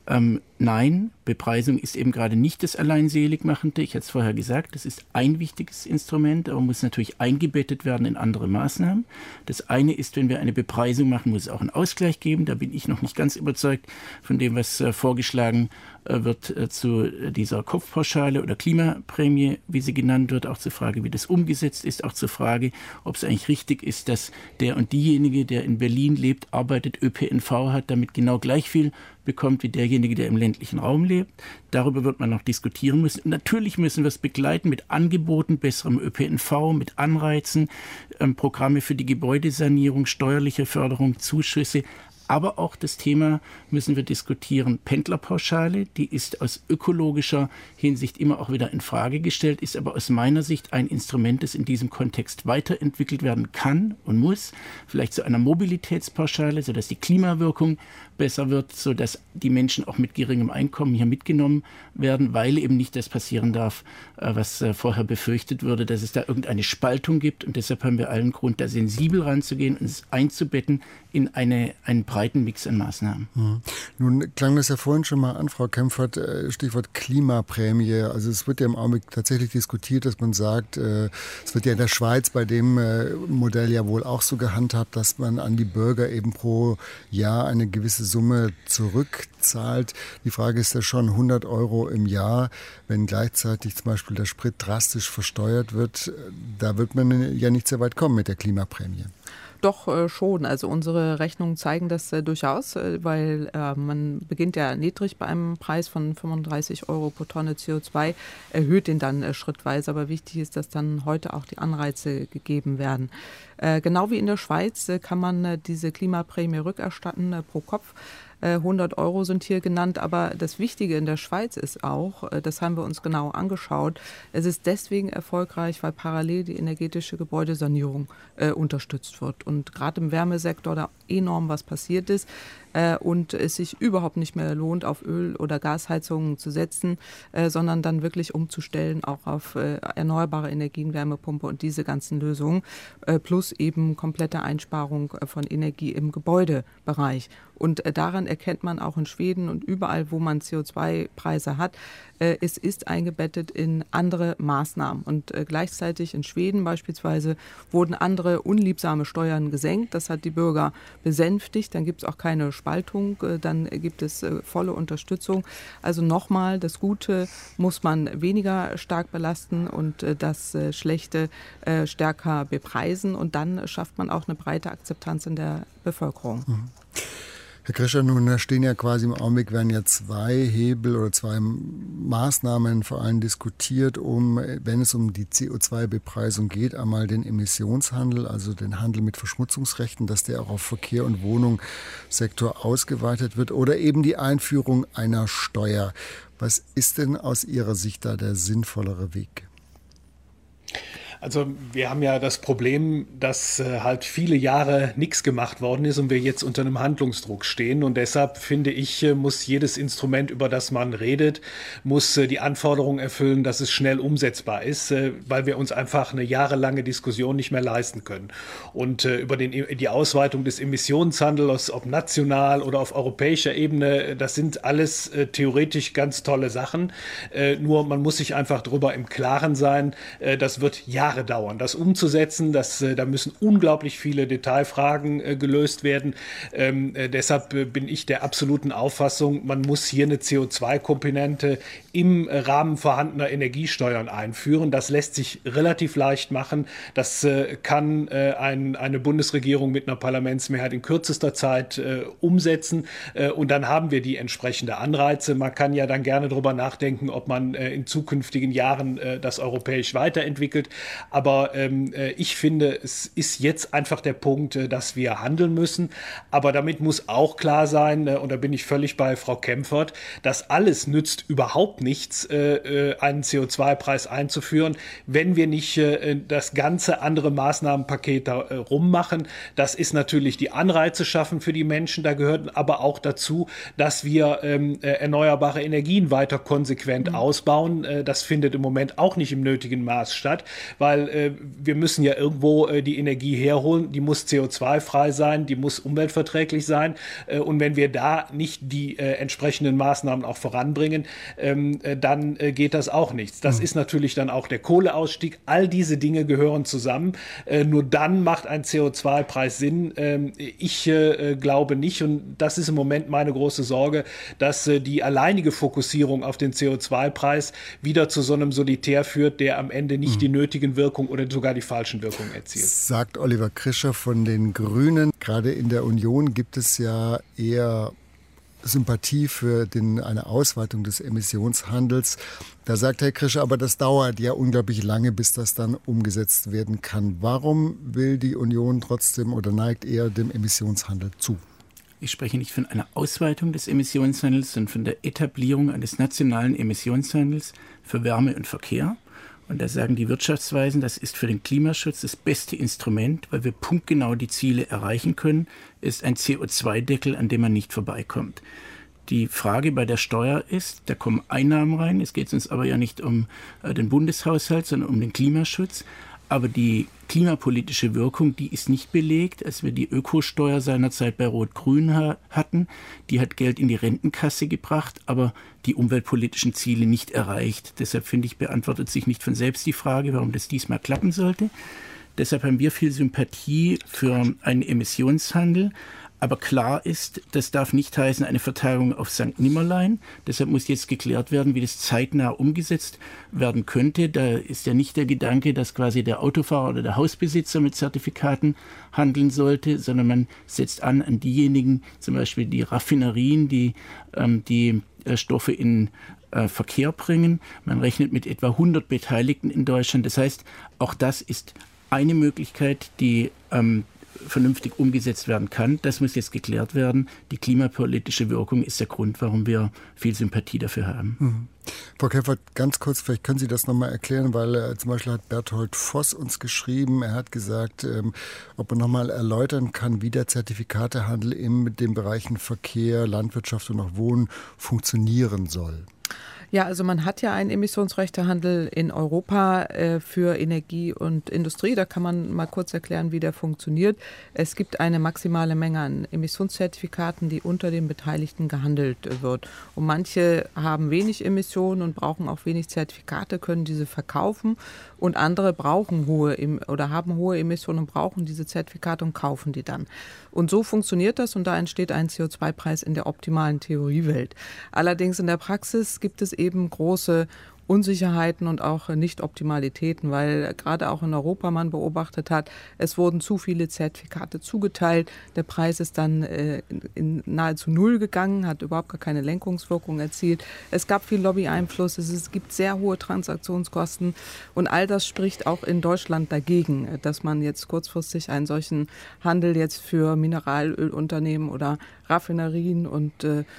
Speaker 4: nein, Bepreisung ist eben gerade nicht das Alleinseligmachende. Ich hatte es vorher gesagt, das ist ein wichtiges Instrument, aber muss natürlich eingebettet werden in andere Maßnahmen. Das eine ist, wenn wir eine Bepreisung machen, muss es auch einen Ausgleich geben. Da bin ich noch nicht ganz überzeugt von dem, was vorgeschlagen wird zu dieser Kopfpauschale oder Klimaprämie, wie sie genannt wird, auch zur Frage, wie das umgesetzt ist, auch zur Frage, ob es eigentlich richtig ist, dass der und diejenige, der in Berlin lebt, arbeitet, ÖPNV hat, damit genau gleich viel bekommt wie derjenige, der im ländlichen Raum lebt. Darüber wird man noch diskutieren müssen. Und natürlich müssen wir es begleiten mit Angeboten, besserem ÖPNV, mit Anreizen, Programme für die Gebäudesanierung, steuerliche Förderung, Zuschüsse. Aber auch das Thema müssen wir diskutieren. Pendlerpauschale, die ist aus ökologischer Hinsicht immer auch wieder in Frage gestellt, ist aber aus meiner Sicht ein Instrument, das in diesem Kontext weiterentwickelt werden kann und muss. Vielleicht zu einer Mobilitätspauschale, sodass die Klimawirkung besser wird, sodass die Menschen auch mit geringem Einkommen hier mitgenommen werden, weil eben nicht das passieren darf, was vorher befürchtet wurde, dass es da irgendeine Spaltung gibt. Und deshalb haben wir allen Grund, da sensibel ranzugehen und es einzubetten in einen breiten Mix an Maßnahmen.
Speaker 2: Nun klang das ja vorhin schon mal an, Frau Kempfert, Stichwort Klimaprämie. Also es wird ja im Augenblick tatsächlich diskutiert, dass man sagt, es wird ja in der Schweiz bei dem Modell ja wohl auch so gehandhabt, dass man an die Bürger eben pro Jahr eine gewisse Summe zurückzahlt. Die Frage ist ja schon 100 € im Jahr, wenn gleichzeitig zum Beispiel der Sprit drastisch versteuert wird. Da wird man ja nicht sehr weit kommen mit der Klimaprämie.
Speaker 3: Doch schon. Also unsere Rechnungen zeigen das durchaus, weil man beginnt ja niedrig bei einem Preis von 35 € pro Tonne CO2, erhöht den dann schrittweise. Aber wichtig ist, dass dann heute auch die Anreize gegeben werden. Genau wie in der Schweiz kann man diese Klimaprämie rückerstatten pro Kopf. 100 € sind hier genannt, aber das Wichtige in der Schweiz ist auch, das haben wir uns genau angeschaut, es ist deswegen erfolgreich, weil parallel die energetische Gebäudesanierung unterstützt wird. Und gerade im Wärmesektor oder enorm was passiert ist und es sich überhaupt nicht mehr lohnt, auf Öl- oder Gasheizungen zu setzen, sondern dann wirklich umzustellen auch auf erneuerbare Energien, Wärmepumpe und diese ganzen Lösungen, plus eben komplette Einsparung von Energie im Gebäudebereich. Und daran erkennt man auch in Schweden und überall, wo man CO2-Preise hat, es ist eingebettet in andere Maßnahmen. Und gleichzeitig in Schweden beispielsweise wurden andere unliebsame Steuern gesenkt. Das hat die Bürger besänftigt. Dann gibt es auch keine Spaltung. Dann gibt es volle Unterstützung. Also nochmal, das Gute muss man weniger stark belasten und das Schlechte stärker bepreisen. Und dann schafft man auch eine breite Akzeptanz in der Bevölkerung.
Speaker 2: Mhm. Herr Krischer, nun stehen ja quasi im Augenblick, werden ja zwei Hebel oder zwei Maßnahmen vor allem diskutiert, wenn es um die CO2-Bepreisung geht. Einmal den Emissionshandel, also den Handel mit Verschmutzungsrechten, dass der auch auf Verkehr und Wohnungssektor ausgeweitet wird, oder eben die Einführung einer Steuer. Was ist denn aus Ihrer Sicht da der sinnvollere Weg?
Speaker 10: Also wir haben ja das Problem, dass halt viele Jahre nichts gemacht worden ist und wir jetzt unter einem Handlungsdruck stehen. Und deshalb finde ich, muss jedes Instrument, über das man redet, muss die Anforderung erfüllen, dass es schnell umsetzbar ist, weil wir uns einfach eine jahrelange Diskussion nicht mehr leisten können. Und über die Ausweitung des Emissionshandels, ob national oder auf europäischer Ebene, das sind alles theoretisch ganz tolle Sachen. Nur man muss sich einfach darüber im Klaren sein, das wird Jahre dauern, das umzusetzen. Da müssen unglaublich viele Detailfragen gelöst werden. Deshalb bin ich der absoluten Auffassung, man muss hier eine CO2-Komponente im Rahmen vorhandener Energiesteuern einführen. Das lässt sich relativ leicht machen. Das kann eine Bundesregierung mit einer Parlamentsmehrheit in kürzester Zeit umsetzen. Und dann haben wir die entsprechende Anreize. Man kann ja dann gerne darüber nachdenken, ob man in zukünftigen Jahren das europäisch weiterentwickelt. Aber ich finde, es ist jetzt einfach der Punkt, dass wir handeln müssen. Aber damit muss auch klar sein, und da bin ich völlig bei Frau Kempfert, das alles nützt überhaupt nichts, einen CO2-Preis einzuführen, wenn wir nicht das ganze andere Maßnahmenpaket da rummachen. Das ist natürlich die Anreize schaffen für die Menschen. Da gehört aber auch dazu, dass wir erneuerbare Energien weiter konsequent ausbauen. Das findet im Moment auch nicht im nötigen Maß statt, weil wir müssen ja irgendwo die Energie herholen, die muss CO2-frei sein, die muss umweltverträglich sein und wenn wir da nicht die entsprechenden Maßnahmen auch voranbringen, dann geht das auch nichts. Das ist natürlich dann auch der Kohleausstieg, all diese Dinge gehören zusammen, nur dann macht ein CO2-Preis Sinn. Ich glaube nicht und das ist im Moment meine große Sorge, dass die alleinige Fokussierung auf den CO2-Preis wieder zu so einem Solitär führt, der am Ende nicht die nötigen Wirkung oder sogar die falschen Wirkungen erzielt.
Speaker 2: Sagt Oliver Krischer von den Grünen. Gerade in der Union gibt es ja eher Sympathie für eine Ausweitung des Emissionshandels. Da sagt Herr Krischer, aber das dauert ja unglaublich lange, bis das dann umgesetzt werden kann. Warum will die Union trotzdem oder neigt eher dem Emissionshandel zu?
Speaker 4: Ich spreche nicht von einer Ausweitung des Emissionshandels, sondern von der Etablierung eines nationalen Emissionshandels für Wärme und Verkehr. Und da sagen die Wirtschaftsweisen, das ist für den Klimaschutz das beste Instrument, weil wir punktgenau die Ziele erreichen können, ist ein CO2-Deckel, an dem man nicht vorbeikommt. Die Frage bei der Steuer ist, da kommen Einnahmen rein, es geht uns aber ja nicht um den Bundeshaushalt, sondern um den Klimaschutz. Aber die klimapolitische Wirkung, die ist nicht belegt. Als wir die Ökosteuer seinerzeit bei Rot-Grün hatten, die hat Geld in die Rentenkasse gebracht, aber die umweltpolitischen Ziele nicht erreicht. Deshalb finde ich, beantwortet sich nicht von selbst die Frage, warum das diesmal klappen sollte. Deshalb haben wir viel Sympathie für einen Emissionshandel. Aber klar ist, das darf nicht heißen, eine Verteilung auf St. Nimmerlein. Deshalb muss jetzt geklärt werden, wie das zeitnah umgesetzt werden könnte. Da ist ja nicht der Gedanke, dass quasi der Autofahrer oder der Hausbesitzer mit Zertifikaten handeln sollte, sondern man setzt an diejenigen, zum Beispiel die Raffinerien, die Stoffe in Verkehr bringen. Man rechnet mit etwa 100 Beteiligten in Deutschland. Das heißt, auch das ist eine Möglichkeit, die vernünftig umgesetzt werden kann. Das muss jetzt geklärt werden. Die klimapolitische Wirkung ist der Grund, warum wir viel Sympathie dafür haben.
Speaker 2: Mhm. Frau Kempfert, ganz kurz, vielleicht können Sie das nochmal erklären, weil zum Beispiel hat Berthold Voss uns geschrieben, er hat gesagt, ob man nochmal erläutern kann, wie der Zertifikatehandel in den Bereichen Verkehr, Landwirtschaft und auch Wohnen funktionieren soll.
Speaker 3: Ja, also man hat ja einen Emissionsrechtehandel in Europa für Energie und Industrie. Da kann man mal kurz erklären, wie der funktioniert. Es gibt eine maximale Menge an Emissionszertifikaten, die unter den Beteiligten gehandelt wird. Und manche haben wenig Emissionen und brauchen auch wenig Zertifikate, können diese verkaufen. Und andere brauchen haben hohe Emissionen und brauchen diese Zertifikate und kaufen die dann. Und so funktioniert das und da entsteht ein CO2-Preis in der optimalen Theoriewelt. Allerdings in der Praxis gibt es eben große Unsicherheiten und auch Nicht-Optimalitäten, weil gerade auch in Europa man beobachtet hat, es wurden zu viele Zertifikate zugeteilt. Der Preis ist dann in nahezu null gegangen, hat überhaupt gar keine Lenkungswirkung erzielt. Es gab viel Lobby-Einfluss, es gibt sehr hohe Transaktionskosten und all das spricht auch in Deutschland dagegen, dass man jetzt kurzfristig einen solchen Handel jetzt für Mineralölunternehmen oder Raffinerien und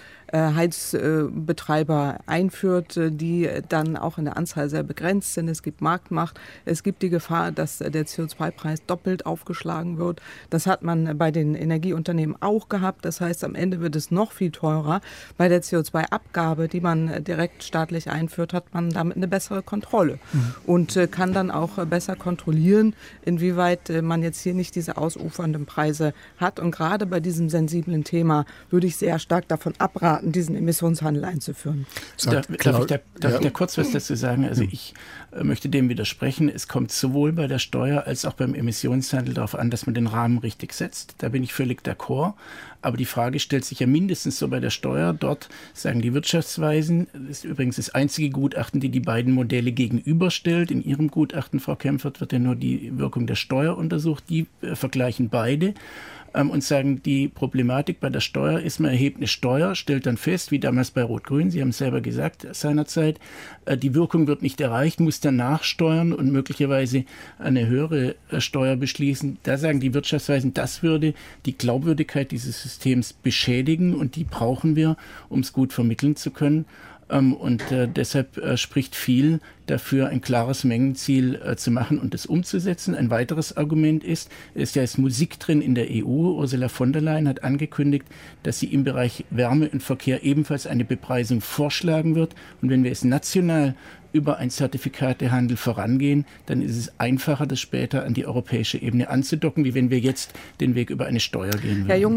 Speaker 3: Heizbetreiber einführt, die dann auch in der Anzahl sehr begrenzt sind. Es gibt Marktmacht. Es gibt die Gefahr, dass der CO2-Preis doppelt aufgeschlagen wird. Das hat man bei den Energieunternehmen auch gehabt. Das heißt, am Ende wird es noch viel teurer. Bei der CO2-Abgabe, die man direkt staatlich einführt, hat man damit eine bessere Kontrolle und kann dann auch besser kontrollieren, inwieweit man jetzt hier nicht diese ausufernden Preise hat. Und gerade bei diesem sensiblen Thema würde ich sehr stark davon abraten, diesen Emissionshandel einzuführen.
Speaker 4: Darf ich da kurz was dazu sagen? Also ich möchte dem widersprechen. Es kommt sowohl bei der Steuer als auch beim Emissionshandel darauf an, dass man den Rahmen richtig setzt. Da bin ich völlig d'accord. Aber die Frage stellt sich ja mindestens so bei der Steuer. Dort sagen die Wirtschaftsweisen, das ist übrigens das einzige Gutachten, die beiden Modelle gegenüberstellt. In Ihrem Gutachten, Frau Kempfert, wird ja nur die Wirkung der Steuer untersucht. Die vergleichen beide und sagen, die Problematik bei der Steuer ist, man erhebt eine Steuer, stellt dann fest, wie damals bei Rot-Grün, Sie haben es selber gesagt seinerzeit, die Wirkung wird nicht erreicht, muss dann nachsteuern und möglicherweise eine höhere Steuer beschließen. Da sagen die Wirtschaftsweisen, das würde die Glaubwürdigkeit dieses Systems beschädigen und die brauchen wir, um es gut vermitteln zu können. Und deshalb spricht viel dafür, ein klares Mengenziel zu machen und das umzusetzen. Ein weiteres Argument ist ja jetzt Musik drin in der EU. Ursula von der Leyen hat angekündigt, dass sie im Bereich Wärme und Verkehr ebenfalls eine Bepreisung vorschlagen wird. Und wenn wir es national über einen Zertifikatehandel vorangehen, dann ist es einfacher, das später an die europäische Ebene anzudocken, wie wenn wir jetzt den Weg über eine Steuer gehen würden.
Speaker 3: Herr Jung,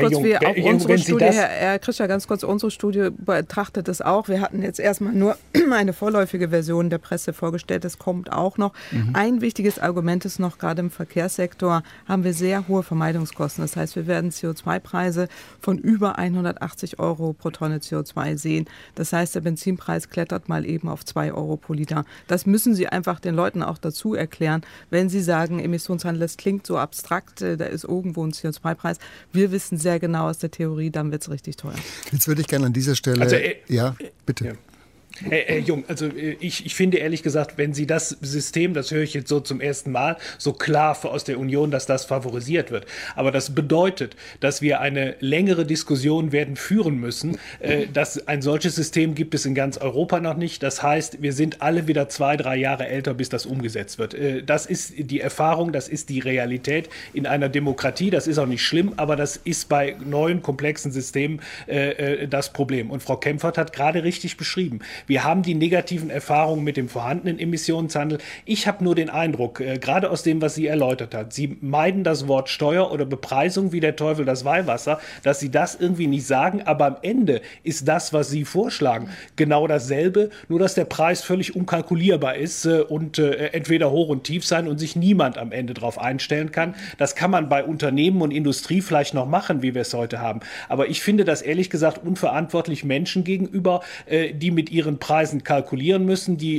Speaker 3: Herr Krischer, ganz kurz, unsere Studie betrachtet es auch. Wir hatten jetzt erstmal nur eine vorläufige Version der Presse vorgestellt, das kommt auch noch. Ein wichtiges Argument ist noch, gerade im Verkehrssektor haben wir sehr hohe Vermeidungskosten. Das heißt, wir werden CO2-Preise von über 180 € pro Tonne CO2 sehen. Das heißt, der Benzinpreis klettert mal eben auf 2 € pro Liter. Das müssen Sie einfach den Leuten auch dazu erklären, wenn Sie sagen, Emissionshandel, das klingt so abstrakt, da ist irgendwo ein CO2-Preis. Wir wissen sehr genau aus der Theorie, dann wird es richtig teuer.
Speaker 2: Jetzt würde ich gerne an dieser Stelle... ja, bitte.
Speaker 10: Ja. Herr Jung, also ich finde ehrlich gesagt, wenn Sie das System, das höre ich jetzt so zum ersten Mal, so klar aus der Union, dass das favorisiert wird. Aber das bedeutet, dass wir eine längere Diskussion werden führen müssen. Dass ein solches System gibt es in ganz Europa noch nicht. Das heißt, wir sind alle wieder 2-3 Jahre älter, bis das umgesetzt wird. Das ist die Erfahrung, das ist die Realität in einer Demokratie. Das ist auch nicht schlimm, aber das ist bei neuen, komplexen Systemen das Problem. Und Frau Kempfert hat gerade richtig beschrieben. Wir haben die negativen Erfahrungen mit dem vorhandenen Emissionshandel. Ich habe nur den Eindruck, gerade aus dem, was sie erläutert hat, Sie meiden das Wort Steuer oder Bepreisung wie der Teufel das Weihwasser, dass Sie das irgendwie nicht sagen, aber am Ende ist das, was Sie vorschlagen, genau dasselbe, nur dass der Preis völlig unkalkulierbar ist und entweder hoch und tief sein und sich niemand am Ende darauf einstellen kann. Das kann man bei Unternehmen und Industrie vielleicht noch machen, wie wir es heute haben. Aber ich finde das ehrlich gesagt unverantwortlich Menschen gegenüber, die mit ihren ihren Preisen kalkulieren müssen, die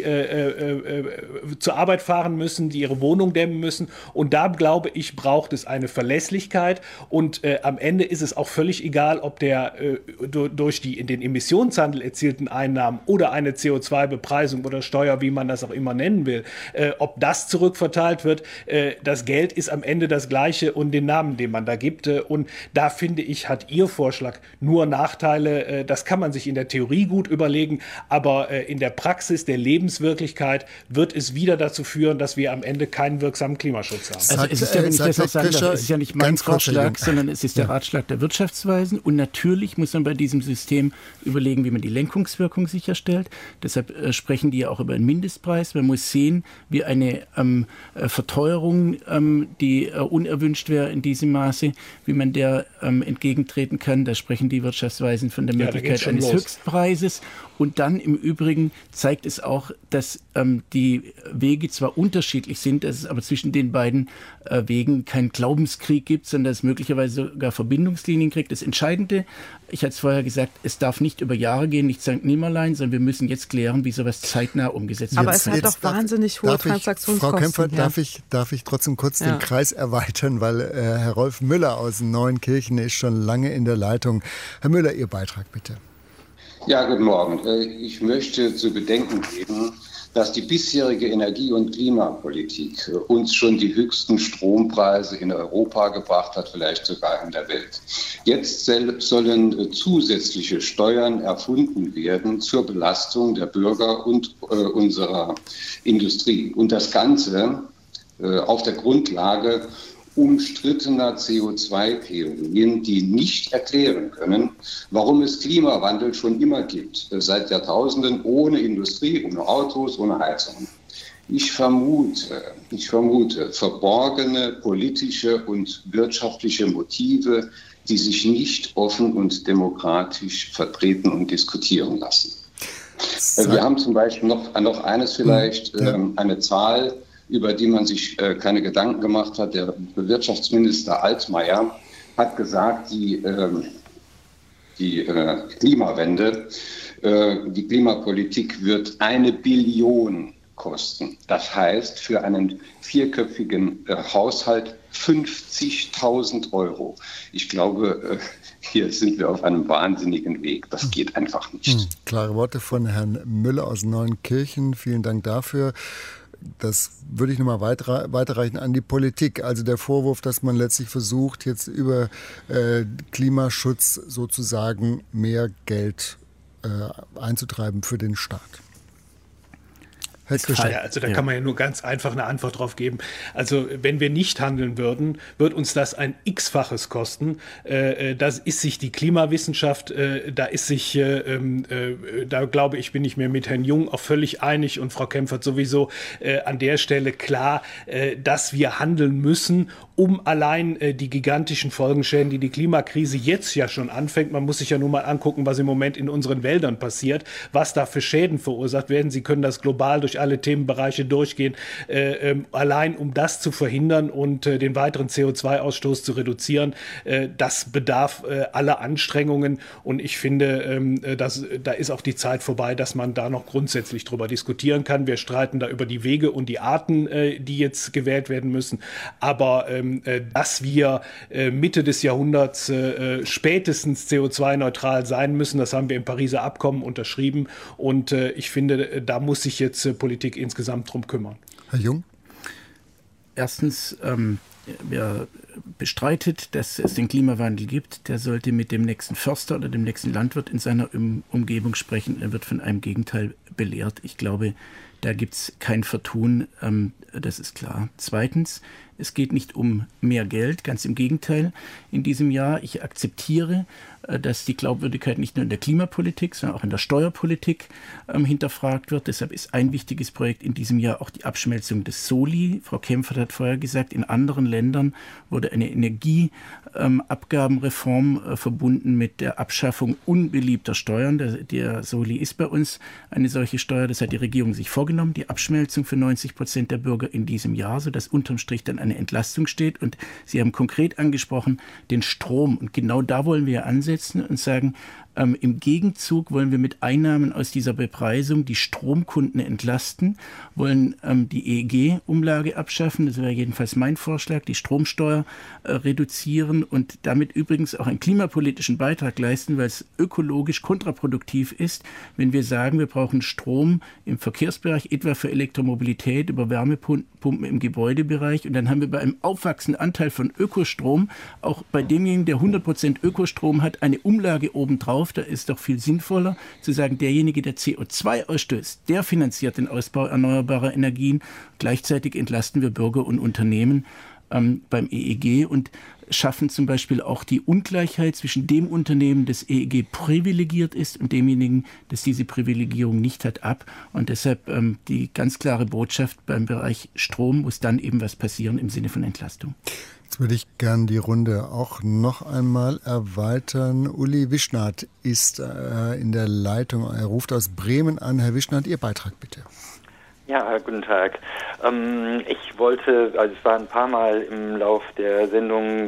Speaker 10: zur Arbeit fahren müssen, die ihre Wohnung dämmen müssen. Und da, glaube ich, braucht es eine Verlässlichkeit. Und am Ende ist es auch völlig egal, ob der durch die in den Emissionshandel erzielten Einnahmen oder eine CO2-Bepreisung oder Steuer, wie man das auch immer nennen will, ob das zurückverteilt wird. Das Geld ist am Ende das Gleiche und den Namen, den man da gibt. Und da finde ich, hat Ihr Vorschlag nur Nachteile. Das kann man sich in der Theorie gut überlegen, aber in der Praxis der Lebenswirklichkeit wird es wieder dazu führen, dass wir am Ende keinen wirksamen Klimaschutz haben.
Speaker 4: Also es ist ja, wenn ich das auch sagen darf, es ist ja nicht mein Ratschlag, sondern es ist der Ratschlag der Wirtschaftsweisen. Und natürlich muss man bei diesem System überlegen, wie man die Lenkungswirkung sicherstellt. Deshalb sprechen die ja auch über einen Mindestpreis. Man muss sehen, wie eine Verteuerung, die unerwünscht wäre in diesem Maße, wie man der entgegentreten kann. Da sprechen die Wirtschaftsweisen von der Möglichkeit eines Höchstpreises. Und dann im Übrigen zeigt es auch, dass die Wege zwar unterschiedlich sind, dass es aber zwischen den beiden Wegen keinen Glaubenskrieg gibt, sondern dass es möglicherweise sogar Verbindungslinien kriegt. Das Entscheidende, ich hatte es vorher gesagt, es darf nicht über Jahre gehen, nicht St. Nimmerlein, sondern wir müssen jetzt klären, wie sowas zeitnah umgesetzt wird.
Speaker 3: Aber es hat doch wahnsinnig hohe Transaktionskosten.
Speaker 2: Frau Kempfert, darf ich trotzdem kurz den Kreis erweitern, weil Herr Rolf Müller aus Neuenkirchen ist schon lange in der Leitung. Herr Müller, Ihr Beitrag bitte.
Speaker 14: Ja, guten Morgen. Ich möchte zu bedenken geben, dass die bisherige Energie- und Klimapolitik uns schon die höchsten Strompreise in Europa gebracht hat, vielleicht sogar in der Welt. Jetzt sollen zusätzliche Steuern erfunden werden zur Belastung der Bürger und unserer Industrie. Und das Ganze auf der Grundlage umstrittener CO2-Theorien, die nicht erklären können, warum es Klimawandel schon immer gibt, seit Jahrtausenden, ohne Industrie, ohne Autos, ohne Heizung. Ich vermute verborgene politische und wirtschaftliche Motive, die sich nicht offen und demokratisch vertreten und diskutieren lassen. Wir haben zum Beispiel noch eines vielleicht, eine Zahl, über die man sich keine Gedanken gemacht hat. Der Wirtschaftsminister Altmaier hat gesagt, die Klimawende, die Klimapolitik wird 1 Billion kosten. Das heißt, für einen vierköpfigen Haushalt 50.000 Euro. Ich glaube, hier sind wir auf einem wahnsinnigen Weg. Das geht einfach nicht.
Speaker 2: Klare Worte von Herrn Müller aus Neuenkirchen. Vielen Dank dafür. Das würde ich nochmal weiterreichen an die Politik. Also der Vorwurf, dass man letztlich versucht, jetzt über Klimaschutz sozusagen mehr Geld einzutreiben für den Staat.
Speaker 10: Ja, also da kann man ja nur ganz einfach eine Antwort drauf geben. Also wenn wir nicht handeln würden, wird uns das ein X-faches kosten. Das ist sich die Klimawissenschaft, da glaube ich, bin ich mir mit Herrn Jung auch völlig einig und Frau Kempfert sowieso an der Stelle klar, dass wir handeln müssen, um allein die gigantischen Folgenschäden, die Klimakrise jetzt ja schon anfängt. Man muss sich ja nur mal angucken, was im Moment in unseren Wäldern passiert, was da für Schäden verursacht werden. Sie können das global durch alle Themenbereiche durchgehen, allein um das zu verhindern und den weiteren CO2-Ausstoß zu reduzieren. Das bedarf aller Anstrengungen und ich finde, da ist auch die Zeit vorbei, dass man da noch grundsätzlich drüber diskutieren kann. Wir streiten da über die Wege und die Arten, die jetzt gewählt werden müssen, aber dass wir Mitte des Jahrhunderts spätestens CO2-neutral sein müssen, das haben wir im Pariser Abkommen unterschrieben und ich finde, da muss sich jetzt Politik insgesamt drum kümmern.
Speaker 2: Herr Jung?
Speaker 4: Erstens, wer bestreitet, dass es den Klimawandel gibt, der sollte mit dem nächsten Förster oder dem nächsten Landwirt in seiner Umgebung sprechen. Er wird von einem Gegenteil belehrt. Ich glaube, da gibt es kein Vertun, das ist klar. Zweitens, es geht nicht um mehr Geld, ganz im Gegenteil in diesem Jahr. Ich akzeptiere, dass die Glaubwürdigkeit nicht nur in der Klimapolitik, sondern auch in der Steuerpolitik hinterfragt wird. Deshalb ist ein wichtiges Projekt in diesem Jahr auch die Abschmelzung des Soli. Frau Kempfert hat vorher gesagt, in anderen Ländern wurde eine Energieabgabenreform verbunden mit der Abschaffung unbeliebter Steuern. Der Soli ist bei uns eine solche Steuer. Das hat die Regierung sich vorgenommen, die Abschmelzung für 90% der Bürger in diesem Jahr, sodass unterm Strich dann eine Entlastung steht. Und Sie haben konkret angesprochen den Strom. Und genau da wollen wir ansetzen und sagen, Im Gegenzug wollen wir mit Einnahmen aus dieser Bepreisung die Stromkunden entlasten, wollen die EEG-Umlage abschaffen, das wäre jedenfalls mein Vorschlag, die Stromsteuer reduzieren und damit übrigens auch einen klimapolitischen Beitrag leisten, weil es ökologisch kontraproduktiv ist, wenn wir sagen, wir brauchen Strom im Verkehrsbereich, etwa für Elektromobilität, über Wärmepumpen im Gebäudebereich, und dann haben wir bei einem aufwachsenden Anteil von Ökostrom, auch bei demjenigen, der 100% Ökostrom hat, eine Umlage obendrauf. Da ist doch viel sinnvoller zu sagen, derjenige, der CO2 ausstößt, der finanziert den Ausbau erneuerbarer Energien. Gleichzeitig entlasten wir Bürger und Unternehmen beim EEG und schaffen zum Beispiel auch die Ungleichheit zwischen dem Unternehmen, das EEG privilegiert ist, und demjenigen, das diese Privilegierung nicht hat, ab. Und deshalb die ganz klare Botschaft: beim Bereich Strom muss dann eben was passieren im Sinne von Entlastung.
Speaker 2: Jetzt würde ich gern die Runde auch noch einmal erweitern. Uli Wischnath ist in der Leitung. Er ruft aus Bremen an. Herr Wischnath, Ihr Beitrag bitte.
Speaker 15: Ja, guten Tag. Ich wollte, also es war ein paar Mal im Lauf der Sendung,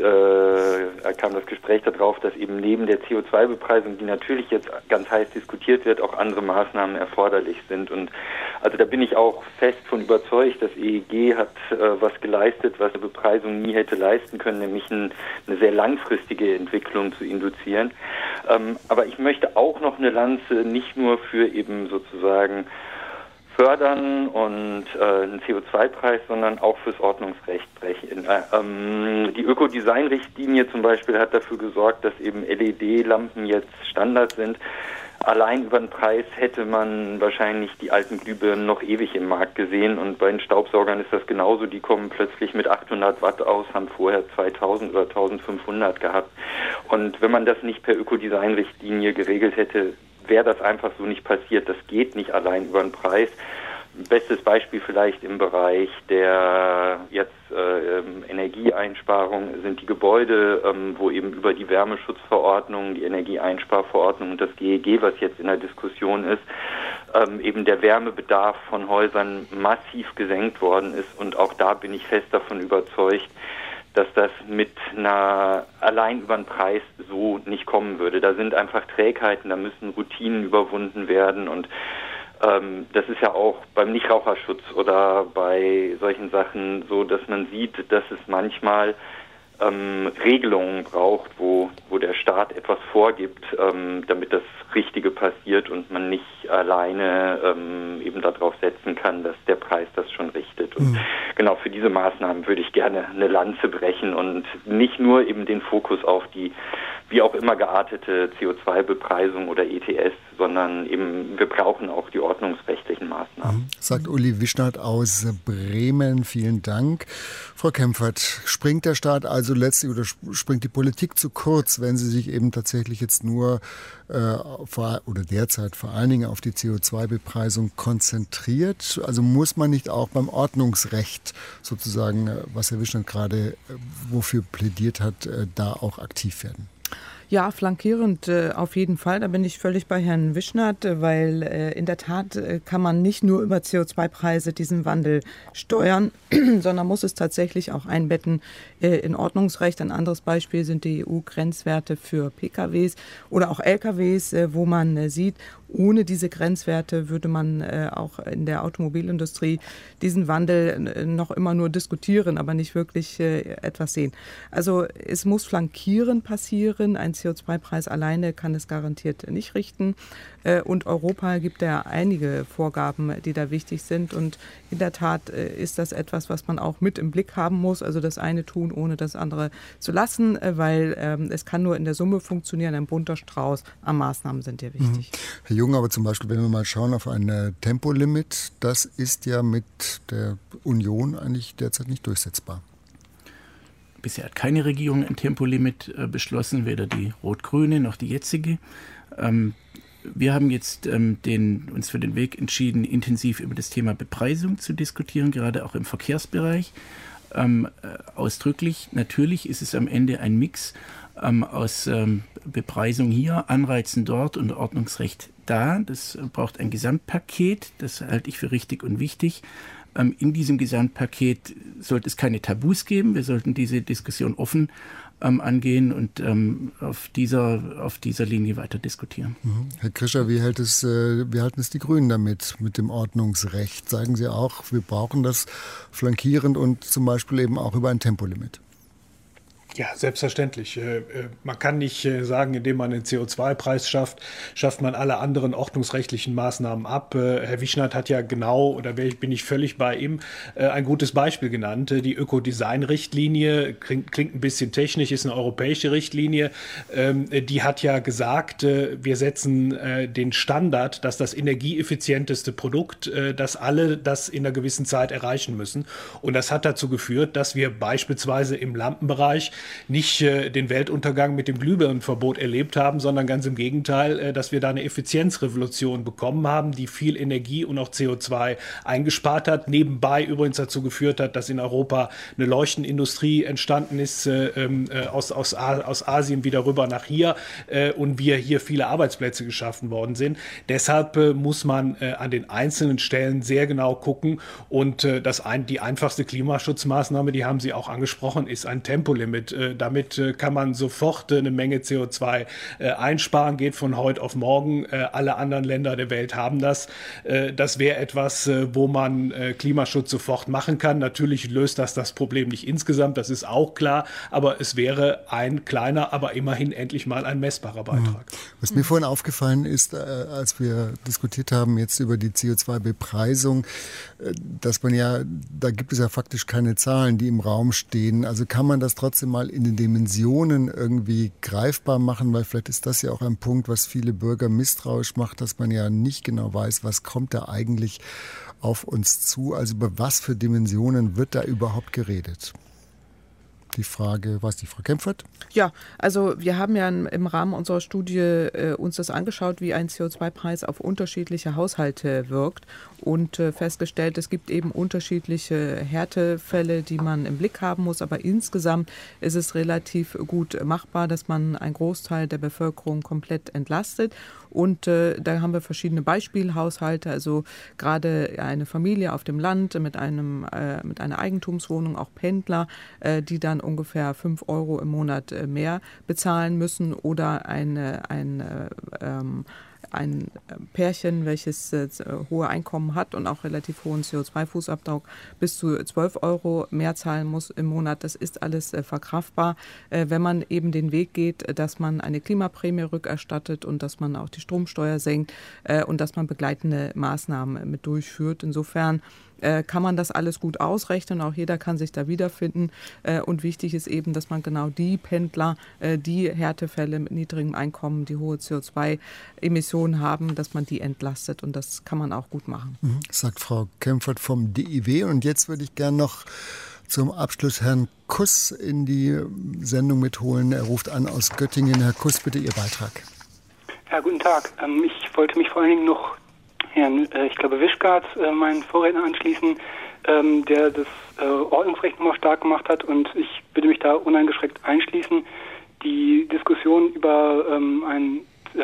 Speaker 15: kam das Gespräch darauf, dass eben neben der CO2-Bepreisung, die natürlich jetzt ganz heiß diskutiert wird, auch andere Maßnahmen erforderlich sind. Und also da bin ich auch fest von überzeugt, das EEG hat was geleistet, was eine Bepreisung nie hätte leisten können, nämlich eine sehr langfristige Entwicklung zu induzieren. Aber ich möchte auch noch eine Lanze nicht nur für eben sozusagen fördern und einen CO2-Preis, sondern auch fürs Ordnungsrecht brechen. Die Ökodesign-Richtlinie zum Beispiel hat dafür gesorgt, dass eben LED-Lampen jetzt Standard sind. Allein über den Preis hätte man wahrscheinlich die alten Glühbirnen noch ewig im Markt gesehen, und bei den Staubsaugern ist das genauso. Die kommen plötzlich mit 800 Watt aus, haben vorher 2000 oder 1500 gehabt. Und wenn man das nicht per Ökodesign-Richtlinie geregelt hätte, wäre das einfach so nicht passiert. Das geht nicht allein über den Preis. Bestes Beispiel vielleicht im Bereich der Energieeinsparung sind die Gebäude, wo eben über die Wärmeschutzverordnung, die Energieeinsparverordnung und das GEG, was jetzt in der Diskussion ist, eben der Wärmebedarf von Häusern massiv gesenkt worden ist. Und auch da bin ich fest davon überzeugt, dass das mit einer allein über den Preis so nicht kommen würde. Da sind einfach Trägheiten, da müssen Routinen überwunden werden, und das ist ja auch beim Nichtraucherschutz oder bei solchen Sachen so, dass man sieht, dass es manchmal Regelungen braucht, wo der Staat etwas vorgibt, damit das Richtige passiert und man nicht alleine eben darauf setzen kann, dass der Preis das schon richtet. Und genau für diese Maßnahmen würde ich gerne eine Lanze brechen und nicht nur eben den Fokus auf die wie auch immer geartete CO2-Bepreisung oder ETS, sondern eben wir brauchen auch die ordnungsrechtlichen Maßnahmen.
Speaker 2: Sagt Uli Wischnath aus Bremen. Vielen Dank. Frau Kempfert, springt der Staat also letztlich oder springt die Politik zu kurz, wenn sie sich eben tatsächlich jetzt nur oder derzeit vor allen Dingen auf die CO2-Bepreisung konzentriert? Also muss man nicht auch beim Ordnungsrecht sozusagen, was Herr Wischnath gerade wofür plädiert hat, da auch aktiv werden?
Speaker 3: Ja, flankierend auf jeden Fall. Da bin ich völlig bei Herrn Wischnath, weil in der Tat kann man nicht nur über CO2-Preise diesen Wandel steuern, sondern muss es tatsächlich auch einbetten in Ordnungsrecht. Ein anderes Beispiel sind die EU-Grenzwerte für PKWs oder auch LKWs, wo man sieht, ohne diese Grenzwerte würde man auch in der Automobilindustrie diesen Wandel noch immer nur diskutieren, aber nicht wirklich etwas sehen. Also es muss flankierend passieren. Ein CO2-Preis alleine kann es garantiert nicht richten. Und Europa gibt ja einige Vorgaben, die da wichtig sind. Und in der Tat ist das etwas, was man auch mit im Blick haben muss. Also das eine tun, ohne das andere zu lassen, weil es kann nur in der Summe funktionieren. Ein bunter Strauß an Maßnahmen sind hier wichtig.
Speaker 2: Herr Jung, aber zum Beispiel, wenn wir mal schauen auf ein Tempolimit, das ist ja mit der Union eigentlich derzeit nicht durchsetzbar.
Speaker 4: Bisher hat keine Regierung ein Tempolimit beschlossen, weder die rot-grüne noch die jetzige. Wir haben jetzt uns für den Weg entschieden, intensiv über das Thema Bepreisung zu diskutieren, gerade auch im Verkehrsbereich. Ausdrücklich, natürlich ist es am Ende ein Mix aus Bepreisung hier, Anreizen dort und Ordnungsrecht da. Das braucht ein Gesamtpaket, das halte ich für richtig und wichtig. In diesem Gesamtpaket sollte es keine Tabus geben. Wir sollten diese Diskussion offen angehen und auf dieser Linie weiter diskutieren.
Speaker 2: Herr Krischer, wie halten es die Grünen damit, mit dem Ordnungsrecht? Sagen Sie auch, wir brauchen das flankierend und zum Beispiel eben auch über ein Tempolimit?
Speaker 10: Ja, selbstverständlich. Man kann nicht sagen, indem man den CO2-Preis schafft man alle anderen ordnungsrechtlichen Maßnahmen ab. Herr Wischnert hat ja genau, oder bin ich völlig bei ihm, ein gutes Beispiel genannt. Die Ökodesign-Richtlinie klingt ein bisschen technisch, ist eine europäische Richtlinie. Die hat ja gesagt, wir setzen den Standard, dass das energieeffizienteste Produkt, dass alle das in einer gewissen Zeit erreichen müssen. Und das hat dazu geführt, dass wir beispielsweise im Lampenbereich nicht den Weltuntergang mit dem Glühbirnenverbot erlebt haben, sondern ganz im Gegenteil, dass wir da eine Effizienzrevolution bekommen haben, die viel Energie und auch CO2 eingespart hat, nebenbei übrigens dazu geführt hat, dass in Europa eine Leuchtenindustrie entstanden ist, aus Asien wieder rüber nach hier und wir hier viele Arbeitsplätze geschaffen worden sind. Deshalb muss man an den einzelnen Stellen sehr genau gucken und die einfachste Klimaschutzmaßnahme, die haben Sie auch angesprochen, ist ein Tempolimit. Damit kann man sofort eine Menge CO2 einsparen, geht von heute auf morgen. Alle anderen Länder der Welt haben das. Das wäre etwas, wo man Klimaschutz sofort machen kann. Natürlich löst das Problem nicht insgesamt, das ist auch klar, aber es wäre ein kleiner, aber immerhin endlich mal ein messbarer Beitrag.
Speaker 2: Was mir vorhin aufgefallen ist, als wir diskutiert haben jetzt über die CO2-Bepreisung, dass da gibt es ja faktisch keine Zahlen, die im Raum stehen. Also kann man das trotzdem mal in den Dimensionen irgendwie greifbar machen, weil vielleicht ist das ja auch ein Punkt, was viele Bürger misstrauisch macht, dass man ja nicht genau weiß, was kommt da eigentlich auf uns zu. Also über was für Dimensionen wird da überhaupt geredet? Die Frage, was die Frau Kempfert?
Speaker 3: Ja, also wir haben ja im Rahmen unserer Studie uns das angeschaut, wie ein CO2-Preis auf unterschiedliche Haushalte wirkt und festgestellt, es gibt eben unterschiedliche Härtefälle, die man im Blick haben muss, aber insgesamt ist es relativ gut machbar, dass man einen Großteil der Bevölkerung komplett entlastet. Und da haben wir verschiedene Beispielhaushalte, also gerade eine Familie auf dem Land mit einer Eigentumswohnung, auch Pendler, die dann ungefähr 5 € im Monat mehr bezahlen müssen, oder ein Pärchen, welches hohe Einkommen hat und auch relativ hohen CO2-Fußabdruck, bis zu 12 € mehr zahlen muss im Monat. Das ist alles verkraftbar, wenn man eben den Weg geht, dass man eine Klimaprämie rückerstattet und dass man auch die Stromsteuer senkt und dass man begleitende Maßnahmen mit durchführt. Insofern kann man das alles gut ausrechnen, auch jeder kann sich da wiederfinden. Und wichtig ist eben, dass man genau die Pendler, die Härtefälle mit niedrigem Einkommen, die hohe CO2-Emissionen haben, dass man die entlastet, und das kann man auch gut machen.
Speaker 2: Sagt Frau Kempfert vom DIW. Und jetzt würde ich gerne noch zum Abschluss Herrn Kuss in die Sendung mitholen. Er ruft an aus Göttingen. Herr Kuss, bitte Ihr Beitrag.
Speaker 16: Ja, guten Tag. Ich wollte mich vor allen Dingen noch Herrn, ich glaube, Wischgart, meinen Vorredner anschließen, der das Ordnungsrecht nochmal stark gemacht hat, und ich würde mich da uneingeschränkt einschließen. Die Diskussion über einen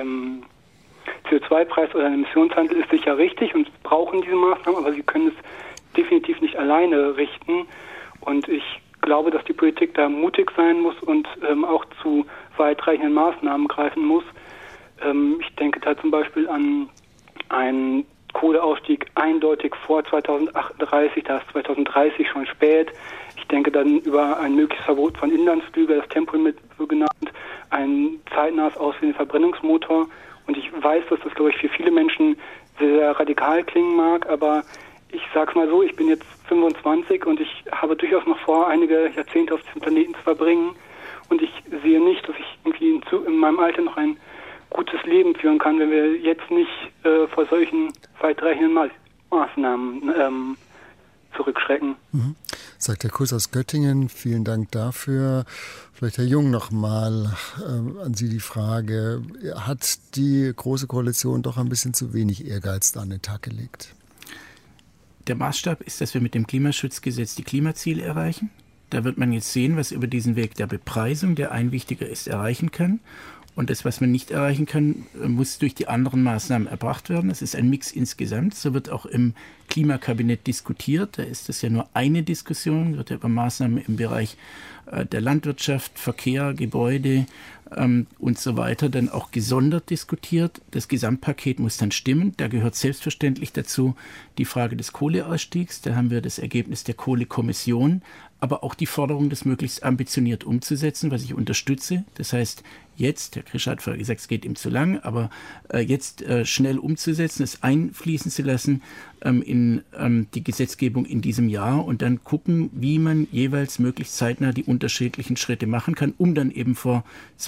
Speaker 16: CO2-Preis oder einen Emissionshandel ist sicher richtig, und wir brauchen diese Maßnahmen, aber sie können es definitiv nicht alleine richten, und ich glaube, dass die Politik da mutig sein muss und auch zu weitreichenden Maßnahmen greifen muss. Ich denke da zum Beispiel an einen Kohleausstieg eindeutig vor 2038, da ist 2030 schon spät. Ich denke dann über ein mögliches Verbot von Inlandsflügen, das Tempolimit genannt, ein zeitnahes Aus für den Verbrennungsmotor. Und ich weiß, dass das, glaube ich, für viele Menschen sehr, sehr radikal klingen mag, aber ich sage es mal so, ich bin jetzt 25 und ich habe durchaus noch vor, einige Jahrzehnte auf diesem Planeten zu verbringen, und ich sehe nicht, dass ich irgendwie in meinem Alter noch ein gutes Leben führen kann, wenn wir jetzt nicht vor solchen weitreichenden Maßnahmen zurückschrecken.
Speaker 2: Sagt Herr Kuss aus Göttingen, vielen Dank dafür. Vielleicht Herr Jung noch mal an Sie die Frage, hat die Große Koalition doch ein bisschen zu wenig Ehrgeiz an den Tag gelegt?
Speaker 4: Der Maßstab ist, dass wir mit dem Klimaschutzgesetz die Klimaziele erreichen. Da wird man jetzt sehen, was über diesen Weg der Bepreisung, der ein wichtiger ist, erreichen kann. Und das, was man nicht erreichen kann, muss durch die anderen Maßnahmen erbracht werden. Das ist ein Mix insgesamt. So wird auch im Klimakabinett diskutiert. Da ist das ja nur eine Diskussion. Es wird ja über Maßnahmen im Bereich der Landwirtschaft, Verkehr, Gebäude und so weiter dann auch gesondert diskutiert. Das Gesamtpaket muss dann stimmen. Da gehört selbstverständlich dazu die Frage des Kohleausstiegs. Da haben wir das Ergebnis der Kohlekommission, aber auch die Forderung, das möglichst ambitioniert umzusetzen, was ich unterstütze. Das heißt, jetzt, Herr Krischer hat vorher gesagt, es geht ihm zu lang, aber jetzt schnell umzusetzen, es einfließen zu lassen in die Gesetzgebung in diesem Jahr und dann gucken, wie man jeweils möglichst zeitnah die unterschiedlichen Schritte machen kann, um dann eben vor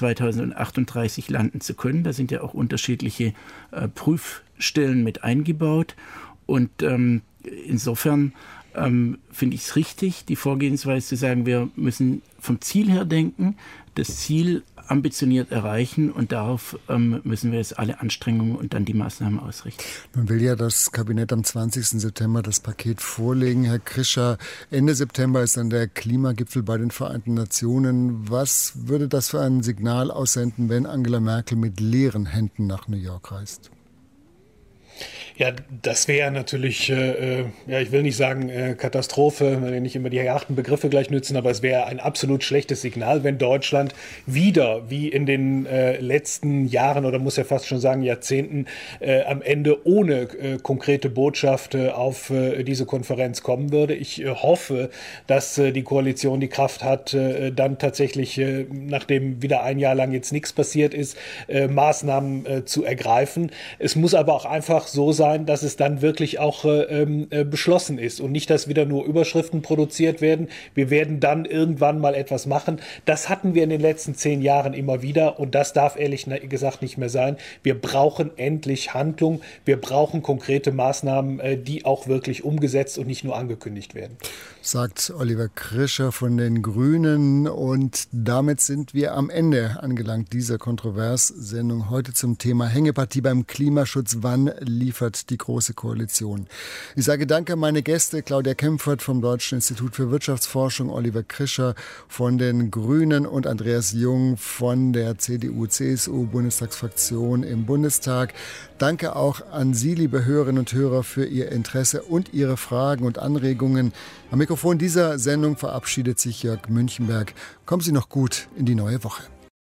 Speaker 4: 2038 landen zu können. Da sind ja auch unterschiedliche Prüfstellen mit eingebaut und insofern finde ich es richtig, die Vorgehensweise zu sagen, wir müssen vom Ziel her denken, das Ziel ambitioniert erreichen und darauf müssen wir jetzt alle Anstrengungen und dann die Maßnahmen ausrichten.
Speaker 2: Nun will ja das Kabinett am 20. September das Paket vorlegen. Herr Krischer, Ende September ist dann der Klimagipfel bei den Vereinten Nationen. Was würde das für ein Signal aussenden, wenn Angela Merkel mit leeren Händen nach New York reist?
Speaker 10: Ja, das wäre natürlich, ich will nicht sagen Katastrophe, man will nicht immer die harten Begriffe gleich nützen, aber es wäre ein absolut schlechtes Signal, wenn Deutschland wieder, wie in den letzten Jahren oder muss ja fast schon sagen Jahrzehnten, am Ende ohne konkrete Botschaft auf diese Konferenz kommen würde. Ich hoffe, dass die Koalition die Kraft hat, dann tatsächlich, nachdem wieder ein Jahr lang jetzt nichts passiert ist, Maßnahmen zu ergreifen. Es muss aber auch einfach so sein, dass es dann wirklich auch beschlossen ist und nicht, dass wieder nur Überschriften produziert werden. Wir werden dann irgendwann mal etwas machen. Das hatten wir in den letzten 10 Jahren immer wieder und das darf ehrlich gesagt nicht mehr sein. Wir brauchen endlich Handlung. Wir brauchen konkrete Maßnahmen, die auch wirklich umgesetzt und nicht nur angekündigt werden.
Speaker 2: Sagt Oliver Krischer von den Grünen. Und damit sind wir am Ende angelangt dieser Kontrovers-Sendung heute zum Thema Hängepartie beim Klimaschutz. Wann liefert die Große Koalition? Ich sage Danke an meine Gäste, Claudia Kempfert vom Deutschen Institut für Wirtschaftsforschung, Oliver Krischer von den Grünen und Andreas Jung von der CDU-CSU-Bundestagsfraktion im Bundestag. Danke auch an Sie, liebe Hörerinnen und Hörer, für Ihr Interesse und Ihre Fragen und Anregungen. Am Mikrofon dieser Sendung verabschiedet sich Jörg Münchenberg. Kommen Sie noch gut in die neue Woche.